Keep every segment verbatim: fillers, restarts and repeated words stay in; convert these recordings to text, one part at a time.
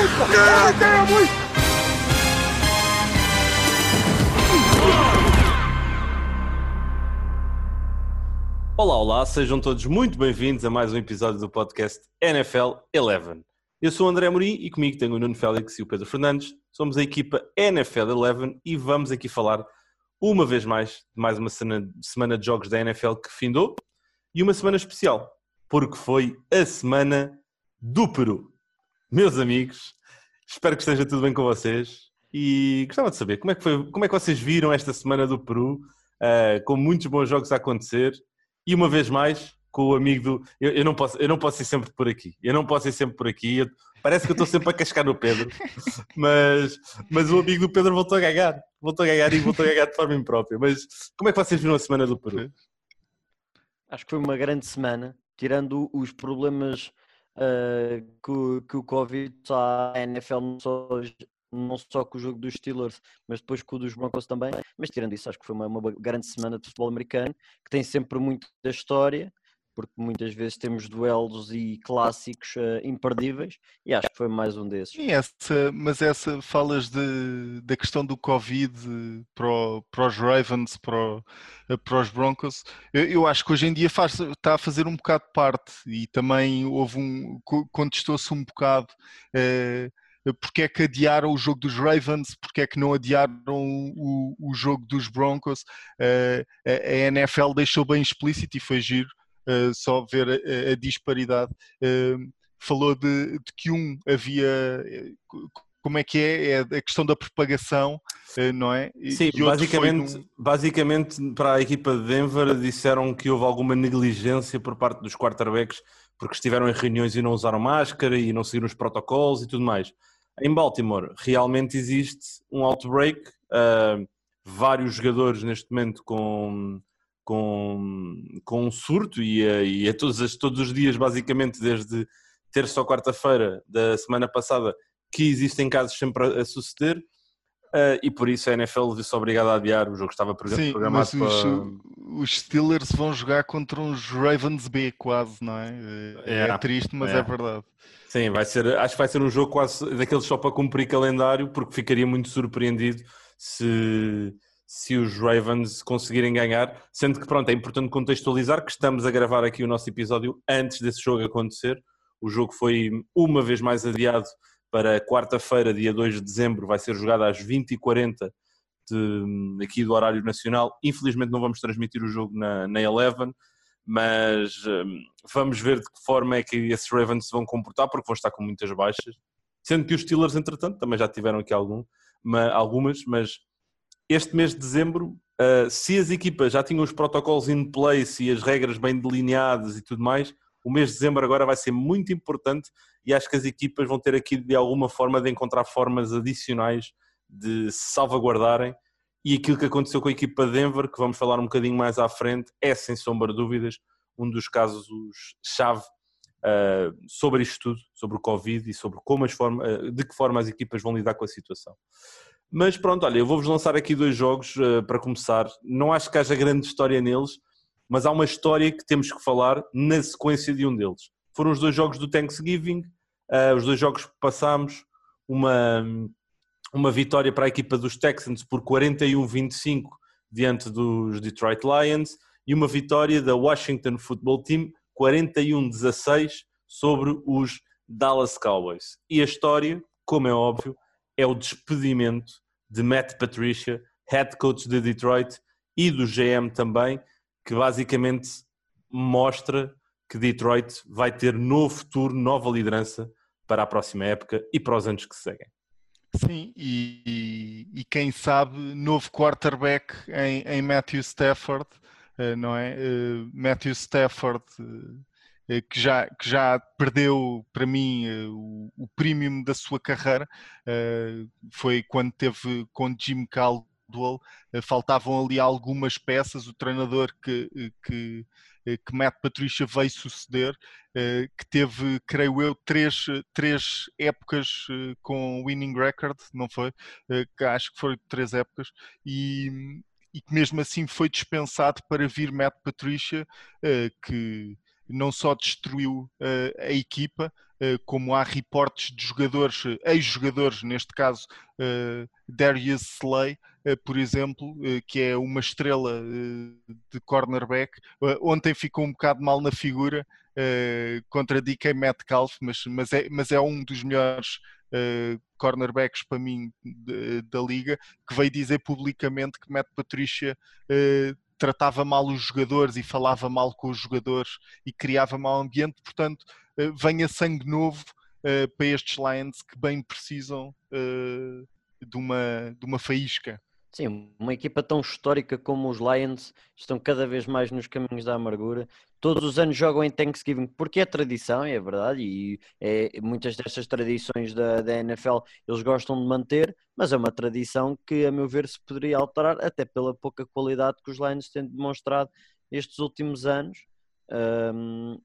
people! Every damn week! Olá, olá, sejam todos muito bem-vindos a mais um episódio do podcast N F L onze. Eu sou o André Amorim e comigo tenho o Nuno Félix e o Pedro Fernandes. Somos a equipa N F L onze e vamos aqui falar uma vez mais de mais uma semana de jogos da N F L que findou e uma semana especial, porque foi a semana do Peru. Meus amigos, espero que esteja tudo bem com vocês e gostava de saber como é que, foi, como é que vocês viram esta semana do Peru, uh, com muitos bons jogos a acontecer. E uma vez mais, com o amigo do... Eu, eu, não posso, eu não posso ir sempre por aqui. Eu não posso ir sempre por aqui. Eu... Parece que eu estou sempre a cascar no Pedro. Mas, mas o amigo do Pedro voltou a ganhar. Voltou a ganhar e voltou a ganhar de forma imprópria. Mas como é que vocês viram a semana do Peru? Acho que foi uma grande semana. Tirando os problemas uh, que, que o Covid está a N F L não só... não só com o jogo dos Steelers, mas depois com o dos Broncos também. Mas tirando isso, acho que foi uma, uma grande semana de futebol americano, que tem sempre muito da história, porque muitas vezes temos duelos e clássicos uh, imperdíveis, e acho que foi mais um desses. Sim, essa, mas essa falas de, da questão do Covid para, o, para os Ravens, para, o, para os Broncos, eu, eu acho que hoje em dia faz, está a fazer um bocado de parte, e também houve um, contestou-se um bocado uh, porque é que adiaram o jogo dos Ravens, porque é que não adiaram o, o jogo dos Broncos. Uh, a, a N F L deixou bem explícito e foi giro uh, só ver a, a disparidade. Uh, falou de, de que um havia... Como é que é? É a questão da propagação, uh, não é? Sim, e basicamente, num... basicamente para a equipa de Denver disseram que houve alguma negligência por parte dos quarterbacks porque estiveram em reuniões e não usaram máscara e não seguiram os protocolos e tudo mais. Em Baltimore, realmente existe um outbreak, uh, vários jogadores neste momento com, com, com um surto e, uh, e a todos, as, todos os dias, basicamente, desde terça ou quarta-feira da semana passada, que existem casos sempre a, a suceder, uh, e por isso a N F L viu-se obrigada a adiar. O jogo estava Sim, programado mas os, para... os Steelers vão jogar contra uns Ravens B quase, não é? É, é, é triste, mas é. é verdade. Sim, vai ser, acho que vai ser um jogo quase daqueles só para cumprir calendário, porque ficaria muito surpreendido se, se os Ravens conseguirem ganhar, sendo que pronto, é importante contextualizar que estamos a gravar aqui o nosso episódio antes desse jogo acontecer. O jogo foi uma vez mais adiado para quarta-feira, dia dois de dezembro, vai ser jogado às vinte e quarenta de, aqui do horário nacional. Infelizmente não vamos transmitir o jogo na, na Eleven, mas um, vamos ver de que forma é que esses Ravens se vão comportar, porque vão estar com muitas baixas, sendo que os Steelers, entretanto, também já tiveram aqui algum, mas, algumas, mas este mês de dezembro, uh, se as equipas já tinham os protocolos in place e as regras bem delineadas e tudo mais, o mês de dezembro agora vai ser muito importante e acho que as equipas vão ter aqui de alguma forma de encontrar formas adicionais de se salvaguardarem. E aquilo que aconteceu com a equipa de Denver, que vamos falar um bocadinho mais à frente, é sem sombra de dúvidas um dos casos-chave uh, sobre isto tudo, sobre o Covid e sobre como as forma, uh, de que forma as equipas vão lidar com a situação. Mas pronto, olha, eu vou-vos lançar aqui dois jogos uh, para começar. Não acho que haja grande história neles, mas há uma história que temos que falar na sequência de um deles. Foram os dois jogos do Thanksgiving, uh, os dois jogos que passámos, uma... uma vitória para a equipa dos Texans por quarenta e um a vinte e cinco diante dos Detroit Lions e uma vitória da Washington Football Team quarenta e um a dezasseis sobre os Dallas Cowboys. E a história, como é óbvio, é o despedimento de Matt Patricia, head coach de Detroit, e do G M também, que basicamente mostra que Detroit vai ter novo futuro, nova liderança para a próxima época e para os anos que seguem. Sim, e, e, e quem sabe novo quarterback em, em Matthew Stafford, uh, não é? Uh, Matthew Stafford, uh, que, já, que já perdeu para mim uh, o, o premium da sua carreira, uh, foi quando teve com Jim Caldwell, uh, faltavam ali algumas peças, o treinador que, que que Matt Patricia veio suceder, que teve, creio eu, três, três épocas com winning record, não foi? Que acho que foram três épocas, e, e que mesmo assim foi dispensado para vir Matt Patricia, que não só destruiu uh, a equipa, uh, como há reportes de jogadores, uh, ex-jogadores, neste caso uh, Darius Slay, uh, por exemplo, uh, que é uma estrela uh, de cornerback. Uh, ontem ficou um bocado mal na figura uh, contra D K Metcalf, mas, mas, é, mas é um dos melhores uh, cornerbacks para mim de, da liga, que veio dizer publicamente que Matt Patricia uh, tratava mal os jogadores e falava mal com os jogadores e criava mau ambiente. Portanto, uh, venha sangue novo uh, para estes Lions que bem precisam uh, de, uma, de uma faísca. Sim, uma equipa tão histórica como os Lions estão cada vez mais nos caminhos da amargura. Todos os anos jogam em Thanksgiving porque é tradição, é verdade, e é, muitas destas tradições da, da N F L eles gostam de manter, mas é uma tradição que, a meu ver, se poderia alterar, até pela pouca qualidade que os Lions têm demonstrado estes últimos anos. Um,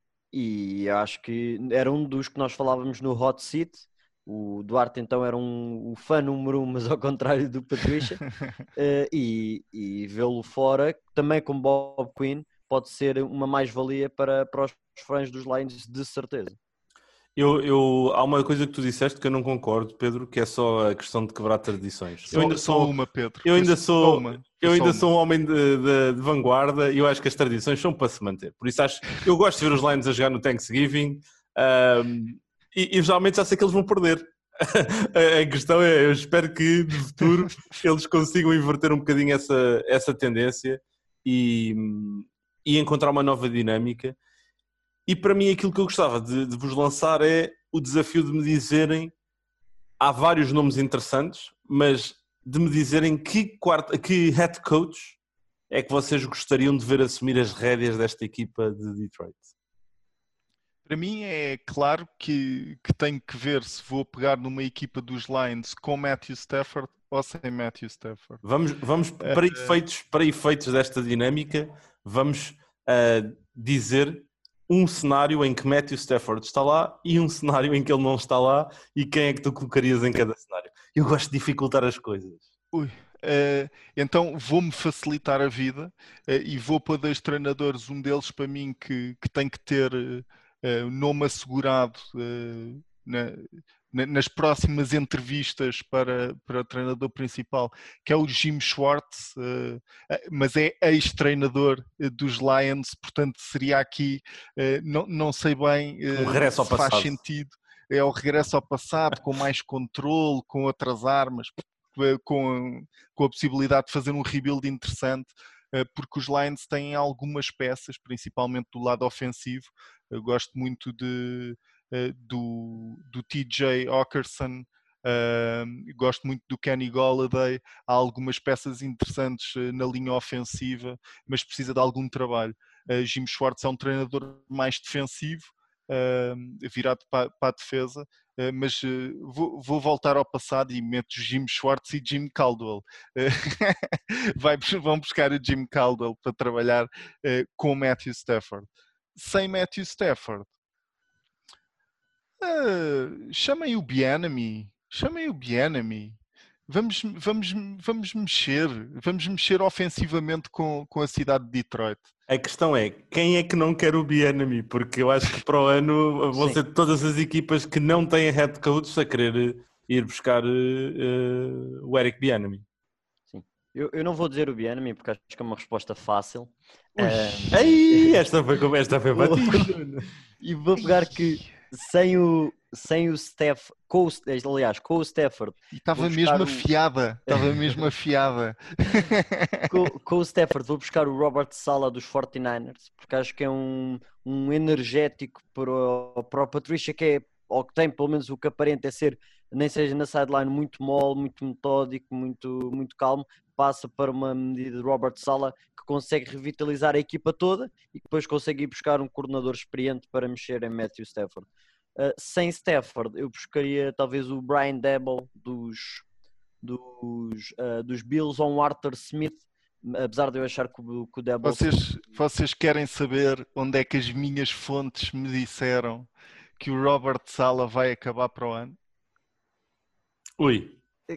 e acho que era um dos que nós falávamos no Hot Seat. O Duarte então era um, o fã número um, mas ao contrário do Patricia, uh, e, e vê-lo fora, também com Bob Quinn, pode ser uma mais-valia para, para os fãs dos Lions, de certeza. Eu, eu, há uma coisa que tu disseste que eu não concordo, Pedro, que é só a questão de quebrar tradições. Só, eu ainda só sou uma, Pedro. Eu ainda Foi sou, uma. eu ainda uma. sou um homem de, de, de vanguarda e eu acho que as tradições são para se manter. Por isso acho, eu gosto de ver os Lions a jogar no Thanksgiving um, e, e geralmente já sei que eles vão perder. A questão é, eu espero que no futuro eles consigam inverter um bocadinho essa, essa tendência e, e encontrar uma nova dinâmica. E para mim aquilo que eu gostava de, de vos lançar é o desafio de me dizerem, há vários nomes interessantes, mas de me dizerem que, quarto, que head coach é que vocês gostariam de ver assumir as rédeas desta equipa de Detroit. Para mim é claro que, que tenho que ver se vou pegar numa equipa dos Lions com Matthew Stafford ou sem Matthew Stafford. Vamos, vamos para, efeitos, para efeitos desta dinâmica, vamos uh, dizer um cenário em que Matthew Stafford está lá e um cenário em que ele não está lá, e quem é que tu colocarias em cada cenário? Eu gosto de dificultar as coisas. Ui. Uh, então vou-me facilitar a vida uh, e vou para dois treinadores, um deles para mim que, que tem que ter uh, uh, nome assegurado uh, na, na, nas próximas entrevistas para, para o treinador principal, que é o Jim Schwartz, uh, uh, mas é ex-treinador uh, dos Lions, portanto seria aqui, uh, não, não sei bem uh, um regresso ao se faz passado. sentido, é o regresso ao passado, com mais controle, com outras armas, Com, com a possibilidade de fazer um rebuild interessante, porque os Lions têm algumas peças, principalmente do lado ofensivo. Eu gosto muito de, do, do T J Hawkinson, gosto muito do Kenny Golladay. Há algumas peças interessantes na linha ofensiva, mas precisa de algum trabalho. Jim Schwartz é um treinador mais defensivo, virado para, para a defesa. Uh, mas uh, vou, vou voltar ao passado e meto Jim Schwartz e Jim Caldwell. Uh, vai, vão buscar o Jim Caldwell para trabalhar uh, com Matthew Stafford. Sem Matthew Stafford, uh, chamem o Bieniemy, chamem o Bieniemy. Vamos, vamos, vamos mexer, vamos mexer ofensivamente com, com a cidade de Detroit. A questão é, quem é que não quer o Bieniemy? Porque eu acho que para o ano vão ser todas as equipas que não têm head coach a querer ir buscar uh, o Eric Bieniemy. Sim. Eu, eu não vou dizer o Bieniemy porque acho que é uma resposta fácil. Um... Ei, esta foi, esta foi batida. E vou pegar que sem o, sem o Steph, com o, aliás, com o Stafford. E estava mesmo o... afiada, estava mesmo afiada. com, com o Stafford vou buscar o Robert Saleh dos forty-niners, porque acho que é um, um energético para o, para o Patricia, que é, ou que tem pelo menos o que aparenta é ser, nem seja na sideline, muito mole, muito metódico, muito, muito calmo. Passa para uma medida de Robert Saleh que consegue revitalizar a equipa toda e depois consegue ir buscar um coordenador experiente para mexer em Matthew Stafford. Uh, sem Stafford, eu buscaria talvez o Brian Daboll dos, dos, uh, dos Bills ou um Arthur Smith, apesar de eu achar que o, que o Daboll... Vocês, vocês querem saber onde é que as minhas fontes me disseram que o Robert Saleh vai acabar para o ano? Ui.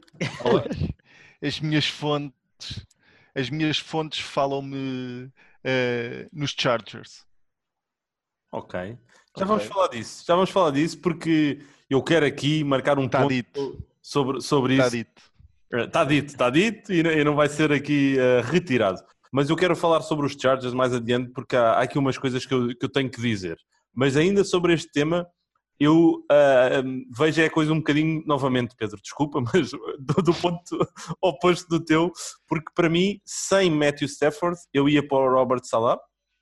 As minhas fontes, as minhas fontes falam-me uh, nos Chargers. Ok. Já Ok. vamos falar disso. Já vamos falar disso porque eu quero aqui marcar um Tá ponto dito. sobre, sobre Está isso. dito. Está dito, está dito e não, e não vai ser aqui uh, retirado. Mas eu quero falar sobre os Chargers mais adiante porque há, há aqui umas coisas que eu, que eu tenho que dizer. Mas ainda sobre este tema, eu uh, vejo é a coisa um bocadinho, novamente, Pedro, desculpa, mas do, do ponto oposto do teu, porque para mim, sem Matthew Stafford, eu ia para o Robert Saleh.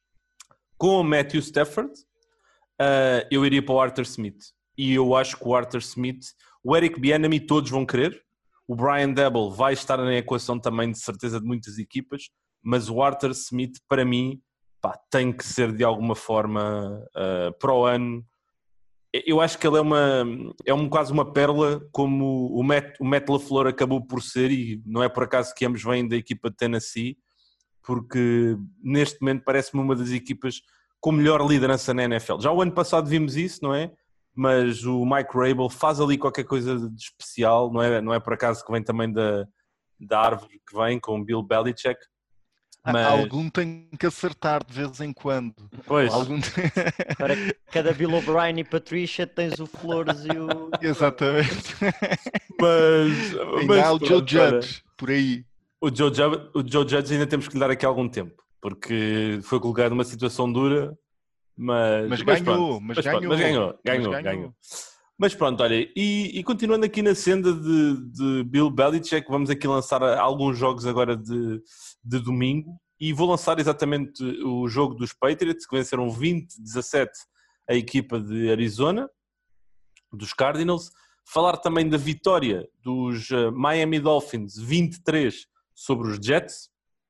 Com o Matthew Stafford, uh, eu iria para o Arthur Smith. E eu acho que o Arthur Smith, o Eric Bieniemy todos vão querer. O Brian Daboll vai estar na equação também, de certeza, de muitas equipas. Mas o Arthur Smith, para mim, pá, tem que ser de alguma forma uh, para o ano. Eu acho que ele é, uma, é um, quase uma pérola, como o Matt, o Matt LaFleur acabou por ser, e não é por acaso que ambos vêm da equipa de Tennessee, porque neste momento parece-me uma das equipas com melhor liderança na N F L. Já o ano passado vimos isso, não é? Mas o Mike Vrabel faz ali qualquer coisa de especial, não é, não é por acaso que vem também da, da árvore que vem com o Bill Belichick. Mas... Algum tem que acertar de vez em quando. Pois. Algum... Para cada Bill O'Brien e Patricia tens o Flores e o... Exatamente. Mas... Ainda mas há o Joe Judge, por aí. O Joe, o Joe Judge ainda temos que lhe dar aqui algum tempo, porque foi colocado numa situação dura, mas... Mas, mas ganhou, pronto, mas, mas, ganhou, pronto, mas ganhou, ganhou, mas ganhou. ganhou. Mas pronto, olha, e, e continuando aqui na senda de, de Bill Belichick, vamos aqui lançar alguns jogos agora de, de domingo, e vou lançar exatamente o jogo dos Patriots, que venceram vinte a dezassete a equipa de Arizona, dos Cardinals. Falar também da vitória dos Miami Dolphins vinte e três sobre os Jets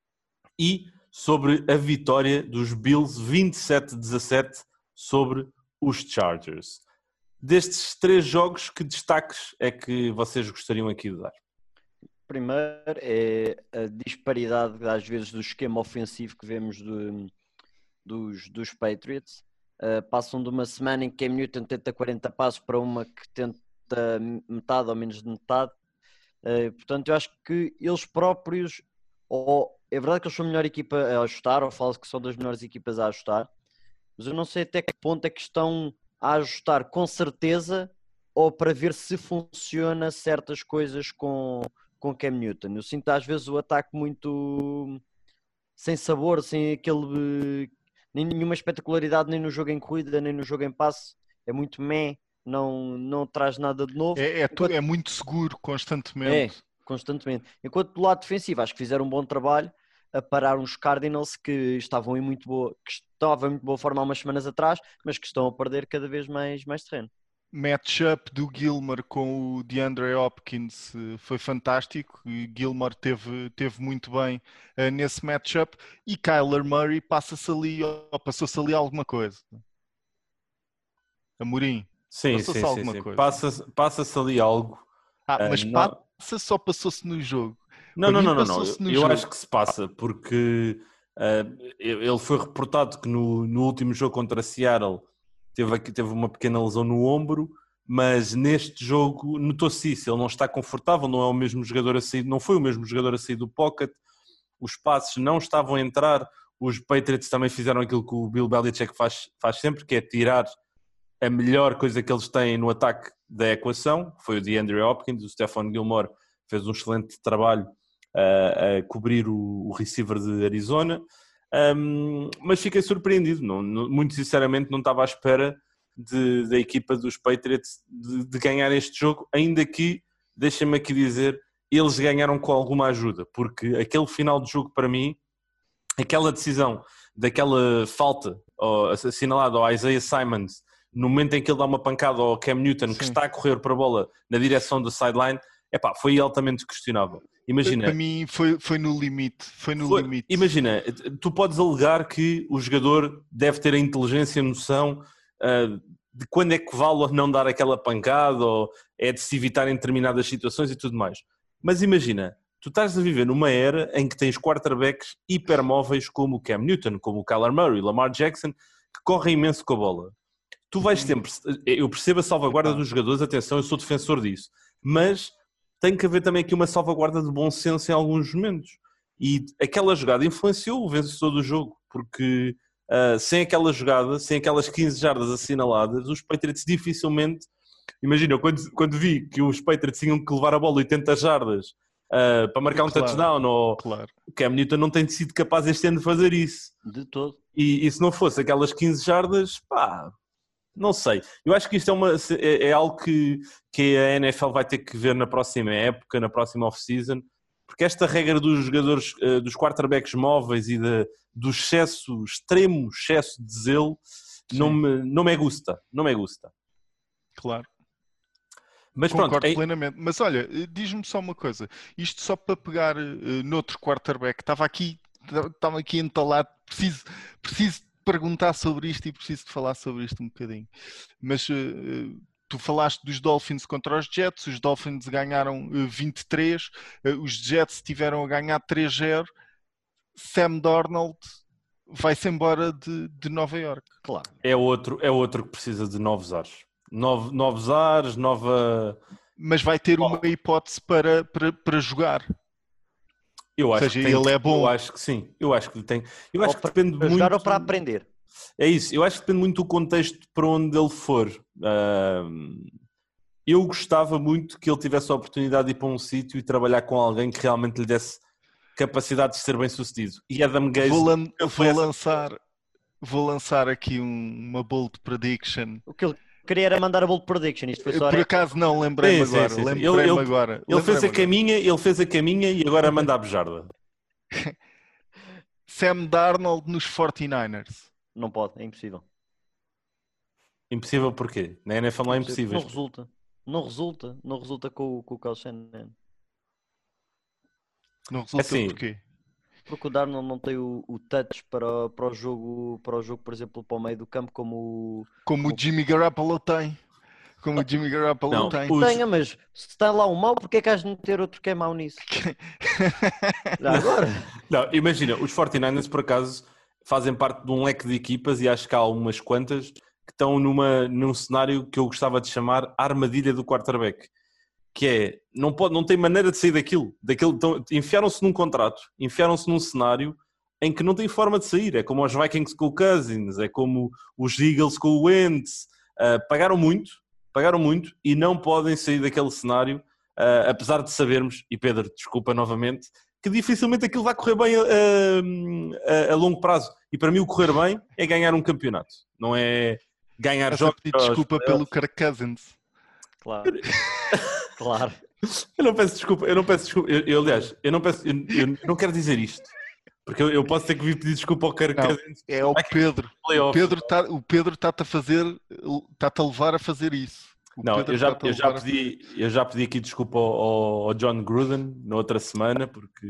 e sobre a vitória dos Bills vinte e sete a dezassete sobre os Chargers. Destes três jogos, que destaques é que vocês gostariam aqui de dar? Primeiro é a disparidade, às vezes, do esquema ofensivo que vemos do, dos, dos Patriots. Uh, passam de uma semana em que Cam Newton tenta quarenta passos para uma que tenta metade ou menos de metade. Uh, portanto, eu acho que eles próprios, ou é verdade que eles são a melhor equipa a ajustar, ou falo que são das melhores equipas a ajustar, mas eu não sei até que ponto é que estão a ajustar com certeza, ou para ver se funciona certas coisas com, com Cam Newton. Eu sinto às vezes o ataque muito sem sabor, sem aquele, nem nenhuma espetacularidade, nem no jogo em corrida, nem no jogo em passe. É muito meh, não, não traz nada de novo. É, é, Enquanto... é muito seguro constantemente. É, constantemente. Enquanto do lado defensivo, acho que fizeram um bom trabalho a parar uns Cardinals que estavam em muito boa, que estavam em muito boa forma há umas semanas atrás, mas que estão a perder cada vez mais, mais terreno. Matchup do Gilmore com o DeAndre Hopkins foi fantástico. Gilmore teve, teve muito bem uh, nesse matchup, e Kyler Murray passa-se ali, oh, passou-se ali alguma coisa. Amorim, sim, passou-se sim, alguma sim, sim. coisa. Passa-se, passa-se ali algo. Ah, mas uh, passa só passou-se no jogo. Não, não, não, não, não. Eu, eu acho que se passa, porque uh, ele foi reportado que no, no último jogo contra Seattle teve, aqui, teve uma pequena lesão no ombro, mas neste jogo notou-se isso. Ele não está confortável, não é o mesmo jogador a sair, não foi o mesmo jogador a sair do pocket, os passes não estavam a entrar. Os Patriots também fizeram aquilo que o Bill Belichick faz, faz sempre, que é tirar a melhor coisa que eles têm no ataque da equação. Foi o DeAndre Hopkins. O Stephon Gilmore fez um excelente trabalho a, a cobrir o, o receiver de Arizona, um, mas fiquei surpreendido, não, não, muito sinceramente não estava à espera de, da equipa dos Patriots de, de ganhar este jogo, ainda que, deixem-me aqui dizer, eles ganharam com alguma ajuda, porque aquele final de jogo para mim, aquela decisão daquela falta ó, assinalada ao Isaiah Simons, no momento em que ele dá uma pancada ao Cam Newton, Sim. que está a correr para a bola na direção da sideline, epá, foi altamente questionável. Imagina, para mim foi, foi no limite, foi no foi, limite. Imagina, tu podes alegar que o jogador deve ter a inteligência, a noção uh, de quando é que vale ou não dar aquela pancada, ou é de se evitar em determinadas situações e tudo mais. Mas imagina, tu estás a viver numa era em que tens quarterbacks hipermóveis como o Cam Newton, como o Kyler Murray, Lamar Jackson, que correm imenso com a bola. Tu vais sempre... Eu percebo a salvaguarda dos jogadores, atenção, eu sou defensor disso, mas tem que haver também aqui uma salvaguarda de bom senso em alguns momentos. E aquela jogada influenciou o vencedor do jogo, porque uh, sem aquela jogada, sem aquelas quinze jardas assinaladas, os Patriots dificilmente, imagina, quando, quando vi que os Patriots tinham que levar a bola oitenta jardas uh, para marcar um claro, touchdown, ou claro. o Cam Newton não tem sido capaz este ano de fazer isso. De todo. E, e se não fosse aquelas quinze jardas, pá, não sei. Eu acho que isto é, uma, é, é algo que, que a N F L vai ter que ver na próxima época, na próxima off-season, porque esta regra dos jogadores, uh, dos quarterbacks móveis e de, do excesso, extremo excesso de zelo, não me, não me gusta, não me gusta. Claro. Mas Concordo pronto, plenamente. Mas olha, diz-me só uma coisa. Isto só para pegar uh, noutro quarterback. Estava aqui, estava aqui entalado. Preciso, preciso perguntar sobre isto e preciso de falar sobre isto um bocadinho. Mas uh, tu falaste dos Dolphins contra os Jets. Os Dolphins ganharam uh, vinte e três. Uh, os Jets tiveram a ganhar três zero. Sam Darnold vai-se embora de, de Nova Iorque. Claro. É outro, é outro que precisa de novos ares. Novo, novos ares, nova... Mas vai ter uma hipótese para, para, para jogar. Eu acho ou seja, que tem, ele é bom. Eu acho que sim. Eu acho que tem. Eu acho ou que depende para muito... jogar ou para aprender. É isso. Eu acho que depende muito do contexto para onde ele for. Uh... Eu gostava muito que ele tivesse a oportunidade de ir para um sítio e trabalhar com alguém que realmente lhe desse capacidade de ser bem sucedido. E Adam Gaze... Vou, lan vou lançar, vou lançar aqui um, uma bold prediction. O que ele queria era mandar a bold prediction. Isto foi só Por acaso não, lembrei-me agora. Lembrei-me ele, ele, agora. Ele fez a caminha, ele fez a caminha e agora manda a bejarda. Sam Darnold nos forty-niners. Não pode, é impossível. Impossível porquê? Na N F L não é impossível. Não resulta. Não resulta. Não resulta com, com o Kyle Shanahan. Não resulta assim, porquê? Porque o Darnold não tem o, o touch para, para, o jogo, para o jogo, por exemplo, para o meio do campo, como o... Como, como... o Jimmy Garoppolo tem. Como o Jimmy Garoppolo não, tem. Os... Tenha, mas se está lá um mau, porque é que has de meter outro que é mau nisso? Já agora? Não, imagina, os forty-niners por acaso fazem parte de um leque de equipas e acho que há umas quantas que estão numa, num cenário que eu gostava de chamar armadilha do quarterback. Que é, não, pode, não tem maneira de sair daquilo. daquilo então, enfiaram-se num contrato, enfiaram-se num cenário em que não tem forma de sair. É como os Vikings com o Cousins, é como os Eagles com o Wentz. Uh, pagaram muito, pagaram muito e não podem sair daquele cenário, uh, apesar de sabermos, e Pedro, desculpa novamente, que dificilmente aquilo vai correr bem a, a, a longo prazo. E para mim o correr bem é ganhar um campeonato. Não é ganhar Essa jogos... Desculpa pelo Kirk Cousins. Claro. Claro. Eu não peço desculpa, eu não peço desculpa. Eu, eu aliás, eu não peço, eu, eu não quero dizer isto, porque eu, eu posso ter que vir pedir desculpa ao Kirk Cousins. É o Pedro. O Pedro está, o Pedro está-te a fazer, está-te a levar a fazer isso. O não, Pedro eu já, eu já a... pedi, eu já pedi aqui desculpa ao, ao John Gruden na outra semana, porque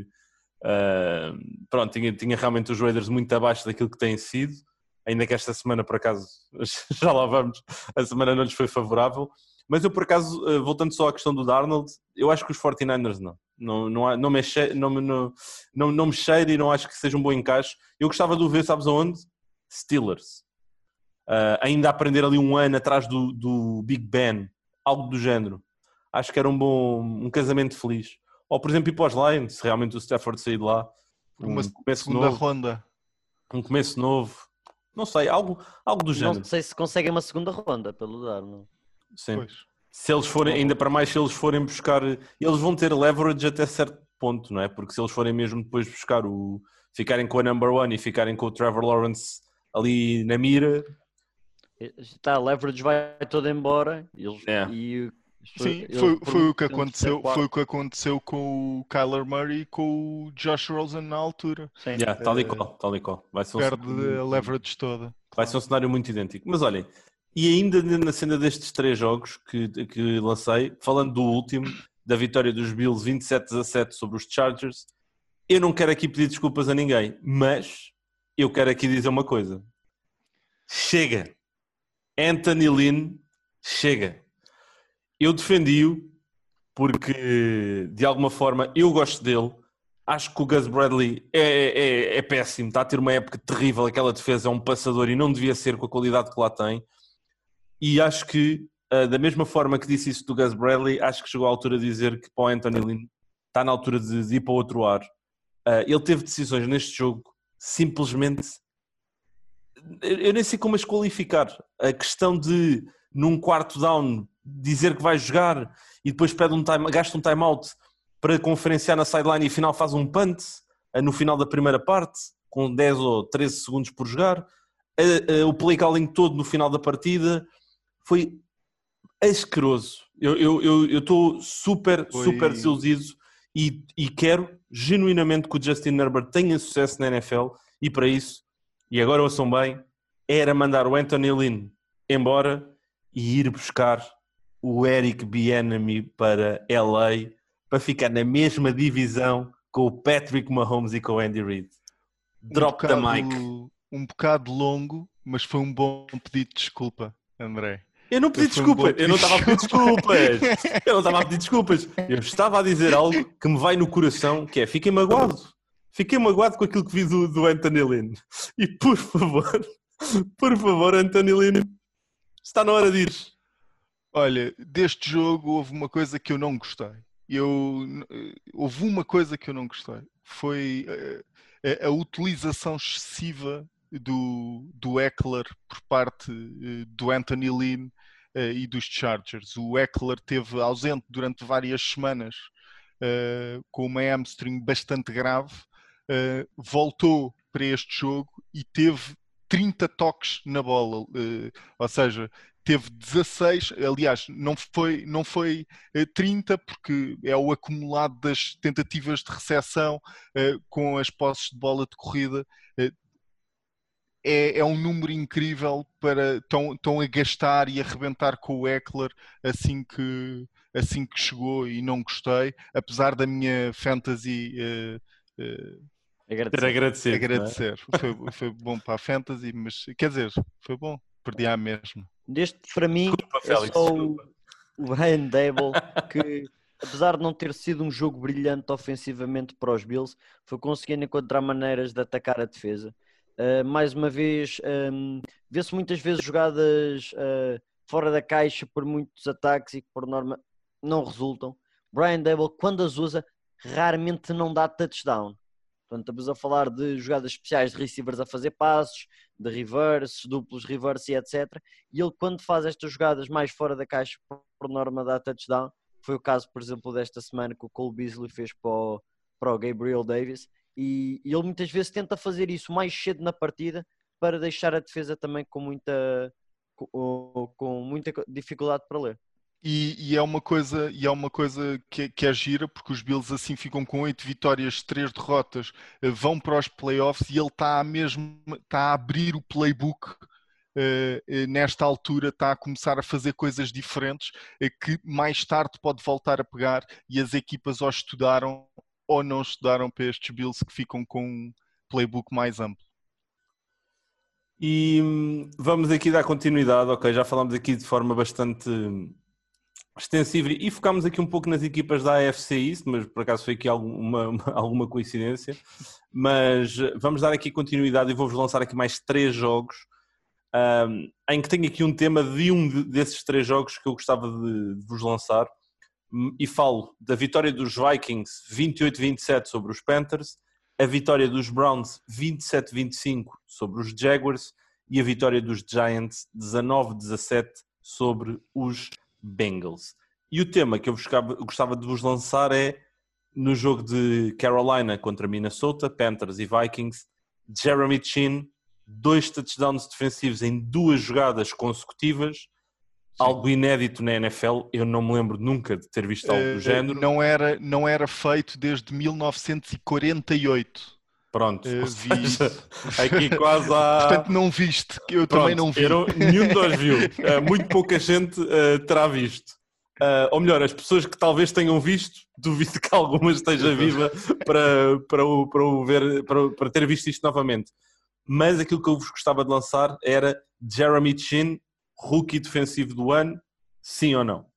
uh, pronto, tinha, tinha realmente os Raiders muito abaixo daquilo que têm sido, ainda que esta semana por acaso, já lá vamos, a semana não lhes foi favorável. Mas eu, por acaso, voltando só à questão do Darnold, eu acho que os forty-niners não. Não, não, não, me, cheira, não, não, não, não me cheira e não acho que seja um bom encaixe. Eu gostava de o ver, sabes aonde? Steelers. Uh, ainda aprender ali um ano atrás do, do Big Ben. Algo do género. Acho que era um bom um casamento feliz. Ou, por exemplo, ir para os Lions, se realmente o Stafford sair de lá. Um Uma começo segunda novo. ronda. Um começo novo. Não sei, algo, algo do género. Não sei se conseguem uma segunda ronda pelo Darnold. Sim. Pois. Se eles forem, ainda para mais se eles forem buscar, eles vão ter leverage até certo ponto, não é? Porque se eles forem mesmo depois buscar o, ficarem com a number one e ficarem com o Trevor Lawrence ali na mira. Está, a leverage vai todo embora. Eles, é. e, Sim, foi, foi, o que aconteceu, foi o que aconteceu com o Kyler Murray e com o Josh Rosen na altura. Sim. Yeah, tal e qual, tal e qual. Vai ser um perde cenário, a leverage toda. Vai claro. ser um cenário muito idêntico. Mas olhem, e ainda na cena destes três jogos que, que lancei, falando do último, da vitória dos Bills vinte e sete a dezassete sobre os Chargers, eu não quero aqui pedir desculpas a ninguém, mas eu quero aqui dizer uma coisa. Chega! Anthony Lynn, chega! Eu defendi-o porque, de alguma forma, eu gosto dele. Acho que o Gus Bradley é, é, é péssimo, está a ter uma época terrível, aquela defesa é um passador e não devia ser com a qualidade que lá tem. E acho que, uh, da mesma forma que disse isso do Gus Bradley, acho que chegou à altura de dizer que para o Anthony Lynn está na altura de, de ir para outro ar. Uh, ele teve decisões neste jogo simplesmente eu nem sei como as qualificar. A questão de, num quarto down, dizer que vai jogar e depois pede um time, gasta um timeout para conferenciar na sideline e afinal faz um punt no final da primeira parte, com dez ou treze segundos por jogar. O play calling todo no final da partida foi asqueroso. Eu estou super, foi... super desiludido e, e quero genuinamente que o Justin Herbert tenha sucesso na N F L e para isso, e agora ouçam bem, era mandar o Anthony Lynn embora e ir buscar o Eric Bieniemy para L A para ficar na mesma divisão com o Patrick Mahomes e com o Andy Reid. Drop um the bocado, mic. Um bocado longo, mas foi um bom pedido de desculpa, André. Eu não pedi desculpas, um eu não estava a pedir desculpas. Eu não estava a pedir desculpas. Eu estava a dizer algo que me vai no coração, que é, fiquei magoado. Fiquei magoado com aquilo que vi do, do Anthony Lynn. E por favor, por favor, Anthony Lynn, está na hora de ir. Olha, deste jogo houve uma coisa que eu não gostei. Eu, houve uma coisa que eu não gostei. Foi a, a utilização excessiva do, do Ekeler por parte do Anthony Lynn e dos Chargers. O Ekeler esteve ausente durante várias semanas uh, com uma hamstring bastante grave. Uh, voltou para este jogo e teve trinta toques na bola. Uh, ou seja, teve dezasseis, aliás, não foi, não foi trinta, porque é o acumulado das tentativas de recepção uh, com as posses de bola de corrida. Uh, é, é um número incrível para estão, estão a gastar e a arrebentar com o Ekeler assim que, assim que chegou e não gostei, apesar da minha fantasy uh, uh, agradecer. agradecer, agradecer. É? Foi, foi bom para a fantasy, mas quer dizer, foi bom, perdi a mesma. Deste, para mim, desculpa, Félix, é só o, o Brian Daboll, que apesar de não ter sido um jogo brilhante ofensivamente para os Bills, foi conseguindo encontrar maneiras de atacar a defesa. Uh, mais uma vez, um, vê-se muitas vezes jogadas uh, fora da caixa por muitos ataques e que por norma não resultam. Brian Daboll, quando as usa, raramente não dá touchdown. Portanto, estamos a falar de jogadas especiais de receivers a fazer passos, de reverse, duplos reverse e etcétera. E ele, quando faz estas jogadas mais fora da caixa, por norma dá touchdown. Foi o caso, por exemplo, desta semana que o Cole Beasley fez para o, para o Gabriel Davis. E, e ele muitas vezes tenta fazer isso mais cedo na partida para deixar a defesa também com muita, com, com muita dificuldade para ler. E, e é uma coisa, e é uma coisa que, que é gira, porque os Bills assim ficam com oito vitórias, três derrotas, vão para os playoffs e ele está a mesmo, está a abrir o playbook uh, nesta altura, está a começar a fazer coisas diferentes uh, que mais tarde pode voltar a pegar, e as equipas ou estudaram ou não estudaram para estes Bills que ficam com um playbook mais amplo. E vamos aqui dar continuidade, ok, já falamos aqui de forma bastante extensiva e focámos aqui um pouco nas equipas da A F C East, mas por acaso foi aqui alguma, uma, alguma coincidência, mas vamos dar aqui continuidade e vou-vos lançar aqui mais três jogos um, em que tenho aqui um tema de um desses três jogos que eu gostava de, de vos lançar, e falo da vitória dos Vikings vinte e oito a vinte e sete sobre os Panthers, a vitória dos Browns vinte e sete a vinte e cinco sobre os Jaguars e a vitória dos Giants dezanove a dezassete sobre os Bengals. E o tema que eu gostava de vos lançar é no jogo de Carolina contra Minnesota, Panthers e Vikings, Jeremy Chin, dois touchdowns defensivos em duas jogadas consecutivas. Sim. Algo inédito na N F L, eu não me lembro nunca de ter visto algo do uh, género. Não era, não era feito desde mil novecentos e quarenta e oito. Pronto, uh, seja, aqui quase há... Portanto não viste, que eu Pronto, também não vi. Não, nenhum de nós viu, uh, muito pouca gente uh, terá visto. Uh, ou melhor, as pessoas que talvez tenham visto, duvido que alguma esteja viva para, para, o, para, o ver, para, para ter visto isto novamente. Mas aquilo que eu vos gostava de lançar era Jeremy Chin, rookie defensivo do ano, sim ou não?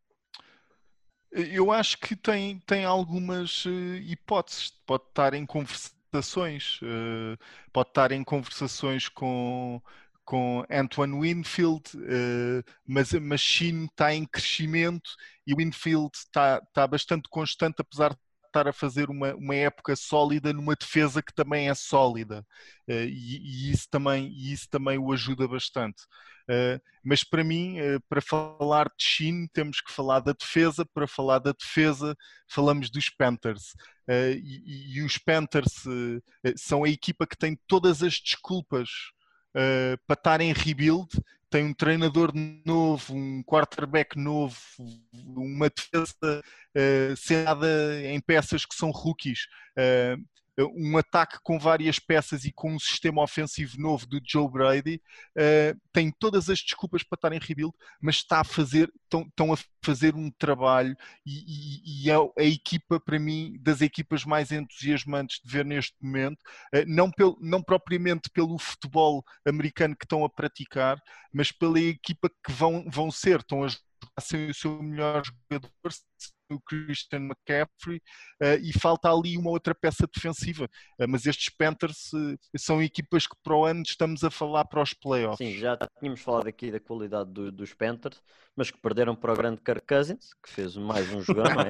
Eu acho que tem, tem algumas uh, hipóteses. Pode estar em conversações, uh, pode estar em conversações com, com Antoine Winfield, uh, mas a Machine está em crescimento e o Winfield está, está bastante constante, apesar de estar a fazer uma, uma época sólida numa defesa que também é sólida, uh, e, e, isso também, e isso também o ajuda bastante. Uh, mas para mim, uh, para falar de Sheen, temos que falar da defesa. Para falar da defesa, falamos dos Panthers. Uh, e, e os Panthers uh, são a equipa que tem todas as desculpas uh, para estar em rebuild. Tem um treinador novo, um quarterback novo, uma defesa uh, centrada em peças que são rookies, uh, um ataque com várias peças e com um sistema ofensivo novo do Joe Brady. Uh, tem todas as desculpas para estar em rebuild, mas está a fazer, estão, estão a fazer um trabalho e, e, e é a equipa, para mim, das equipas mais entusiasmantes de ver neste momento, uh, não, pelo, não propriamente pelo futebol americano que estão a praticar, mas pela equipa que vão, vão ser. Estão a jogar sem o seu melhor jogador, o Christian McCaffrey, uh, e falta ali uma outra peça defensiva, uh, mas estes Panthers uh, são equipas que para o ano estamos a falar para os playoffs. Sim, já tínhamos falado aqui da qualidade do, dos Panthers, mas que perderam para o grande Kirk Cousins, que fez mais um jogão, não é?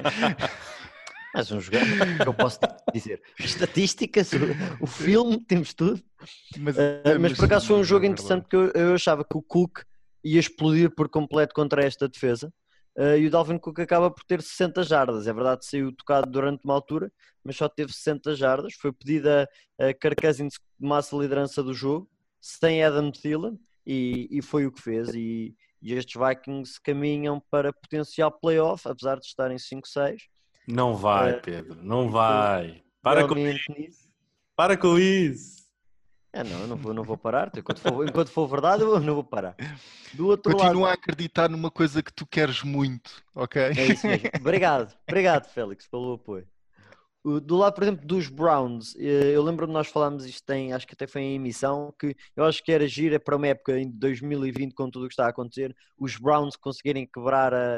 Mais um jogão, que eu posso dizer. Estatísticas, o, o filme, temos tudo. Mas, uh, mas, mas por acaso foi um jogo é interessante, porque eu, eu achava que o Cook ia explodir por completo contra esta defesa. Uh, e o Dalvin Cook acaba por ter sessenta jardas. É verdade que saiu tocado durante uma altura, mas só teve sessenta jardas. Foi pedida a Kirk Cousins que tomasse a liderança do jogo, sem Adam Thielen, e, e foi o que fez. E, e estes Vikings caminham para potencial playoff, apesar de estarem cinco seis. Não vai, uh, Pedro, não vai. Para com isso. Para com isso. É, não, eu não vou, não vou parar. Enquanto for, enquanto for verdade, eu não vou parar. Do outro Continua lado, a acreditar numa coisa que tu queres muito, ok? É isso mesmo. Obrigado, obrigado, Félix, pelo apoio. Do lado, por exemplo, dos Browns, eu lembro-me de nós falámos isto em, acho que até foi em emissão, que eu acho que era gira para uma época em dois mil e vinte, com tudo o que está a acontecer, os Browns conseguirem quebrar a,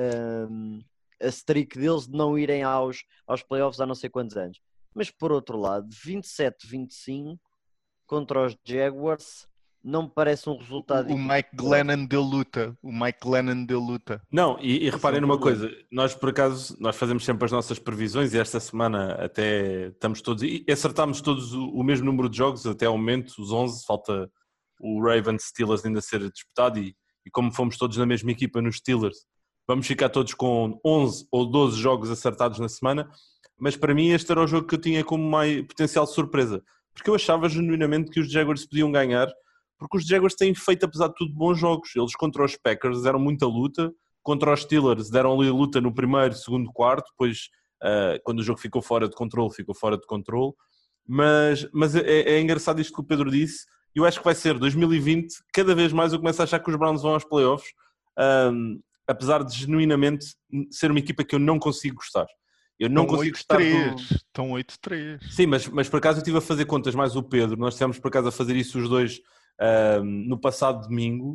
a, a streak deles de não irem aos, aos playoffs há não sei quantos anos. Mas, por outro lado, vinte e sete a vinte e cinco contra os Jaguars, não me parece um resultado... O, o Mike Glennon deu luta. O Mike Glennon deu luta. Não, e, e reparem numa coisa. Nós, por acaso, nós fazemos sempre as nossas previsões e esta semana até estamos todos... E acertámos todos o, o mesmo número de jogos até ao momento, os onze. Falta o Ravens Steelers ainda ser disputado e, e como fomos todos na mesma equipa nos Steelers, vamos ficar todos com onze ou doze jogos acertados na semana. Mas para mim este era o jogo que eu tinha como mais potencial surpresa. Porque eu achava genuinamente que os Jaguars podiam ganhar, porque os Jaguars têm feito, apesar de tudo, bons jogos. Eles contra os Packers deram muita luta, contra os Steelers deram ali luta no primeiro, segundo, quarto, depois uh, quando o jogo ficou fora de controle, ficou fora de controle. Mas, mas é, é engraçado isto que o Pedro disse, e eu acho que vai ser dois mil e vinte, cada vez mais eu começo a achar que os Browns vão aos playoffs, um, apesar de genuinamente ser uma equipa que eu não consigo gostar. Eu não Estão consigo gostar do... Estão oito a três. Sim, mas, mas por acaso eu estive a fazer contas mais o Pedro, nós estivemos por acaso a fazer isso os dois um, no passado domingo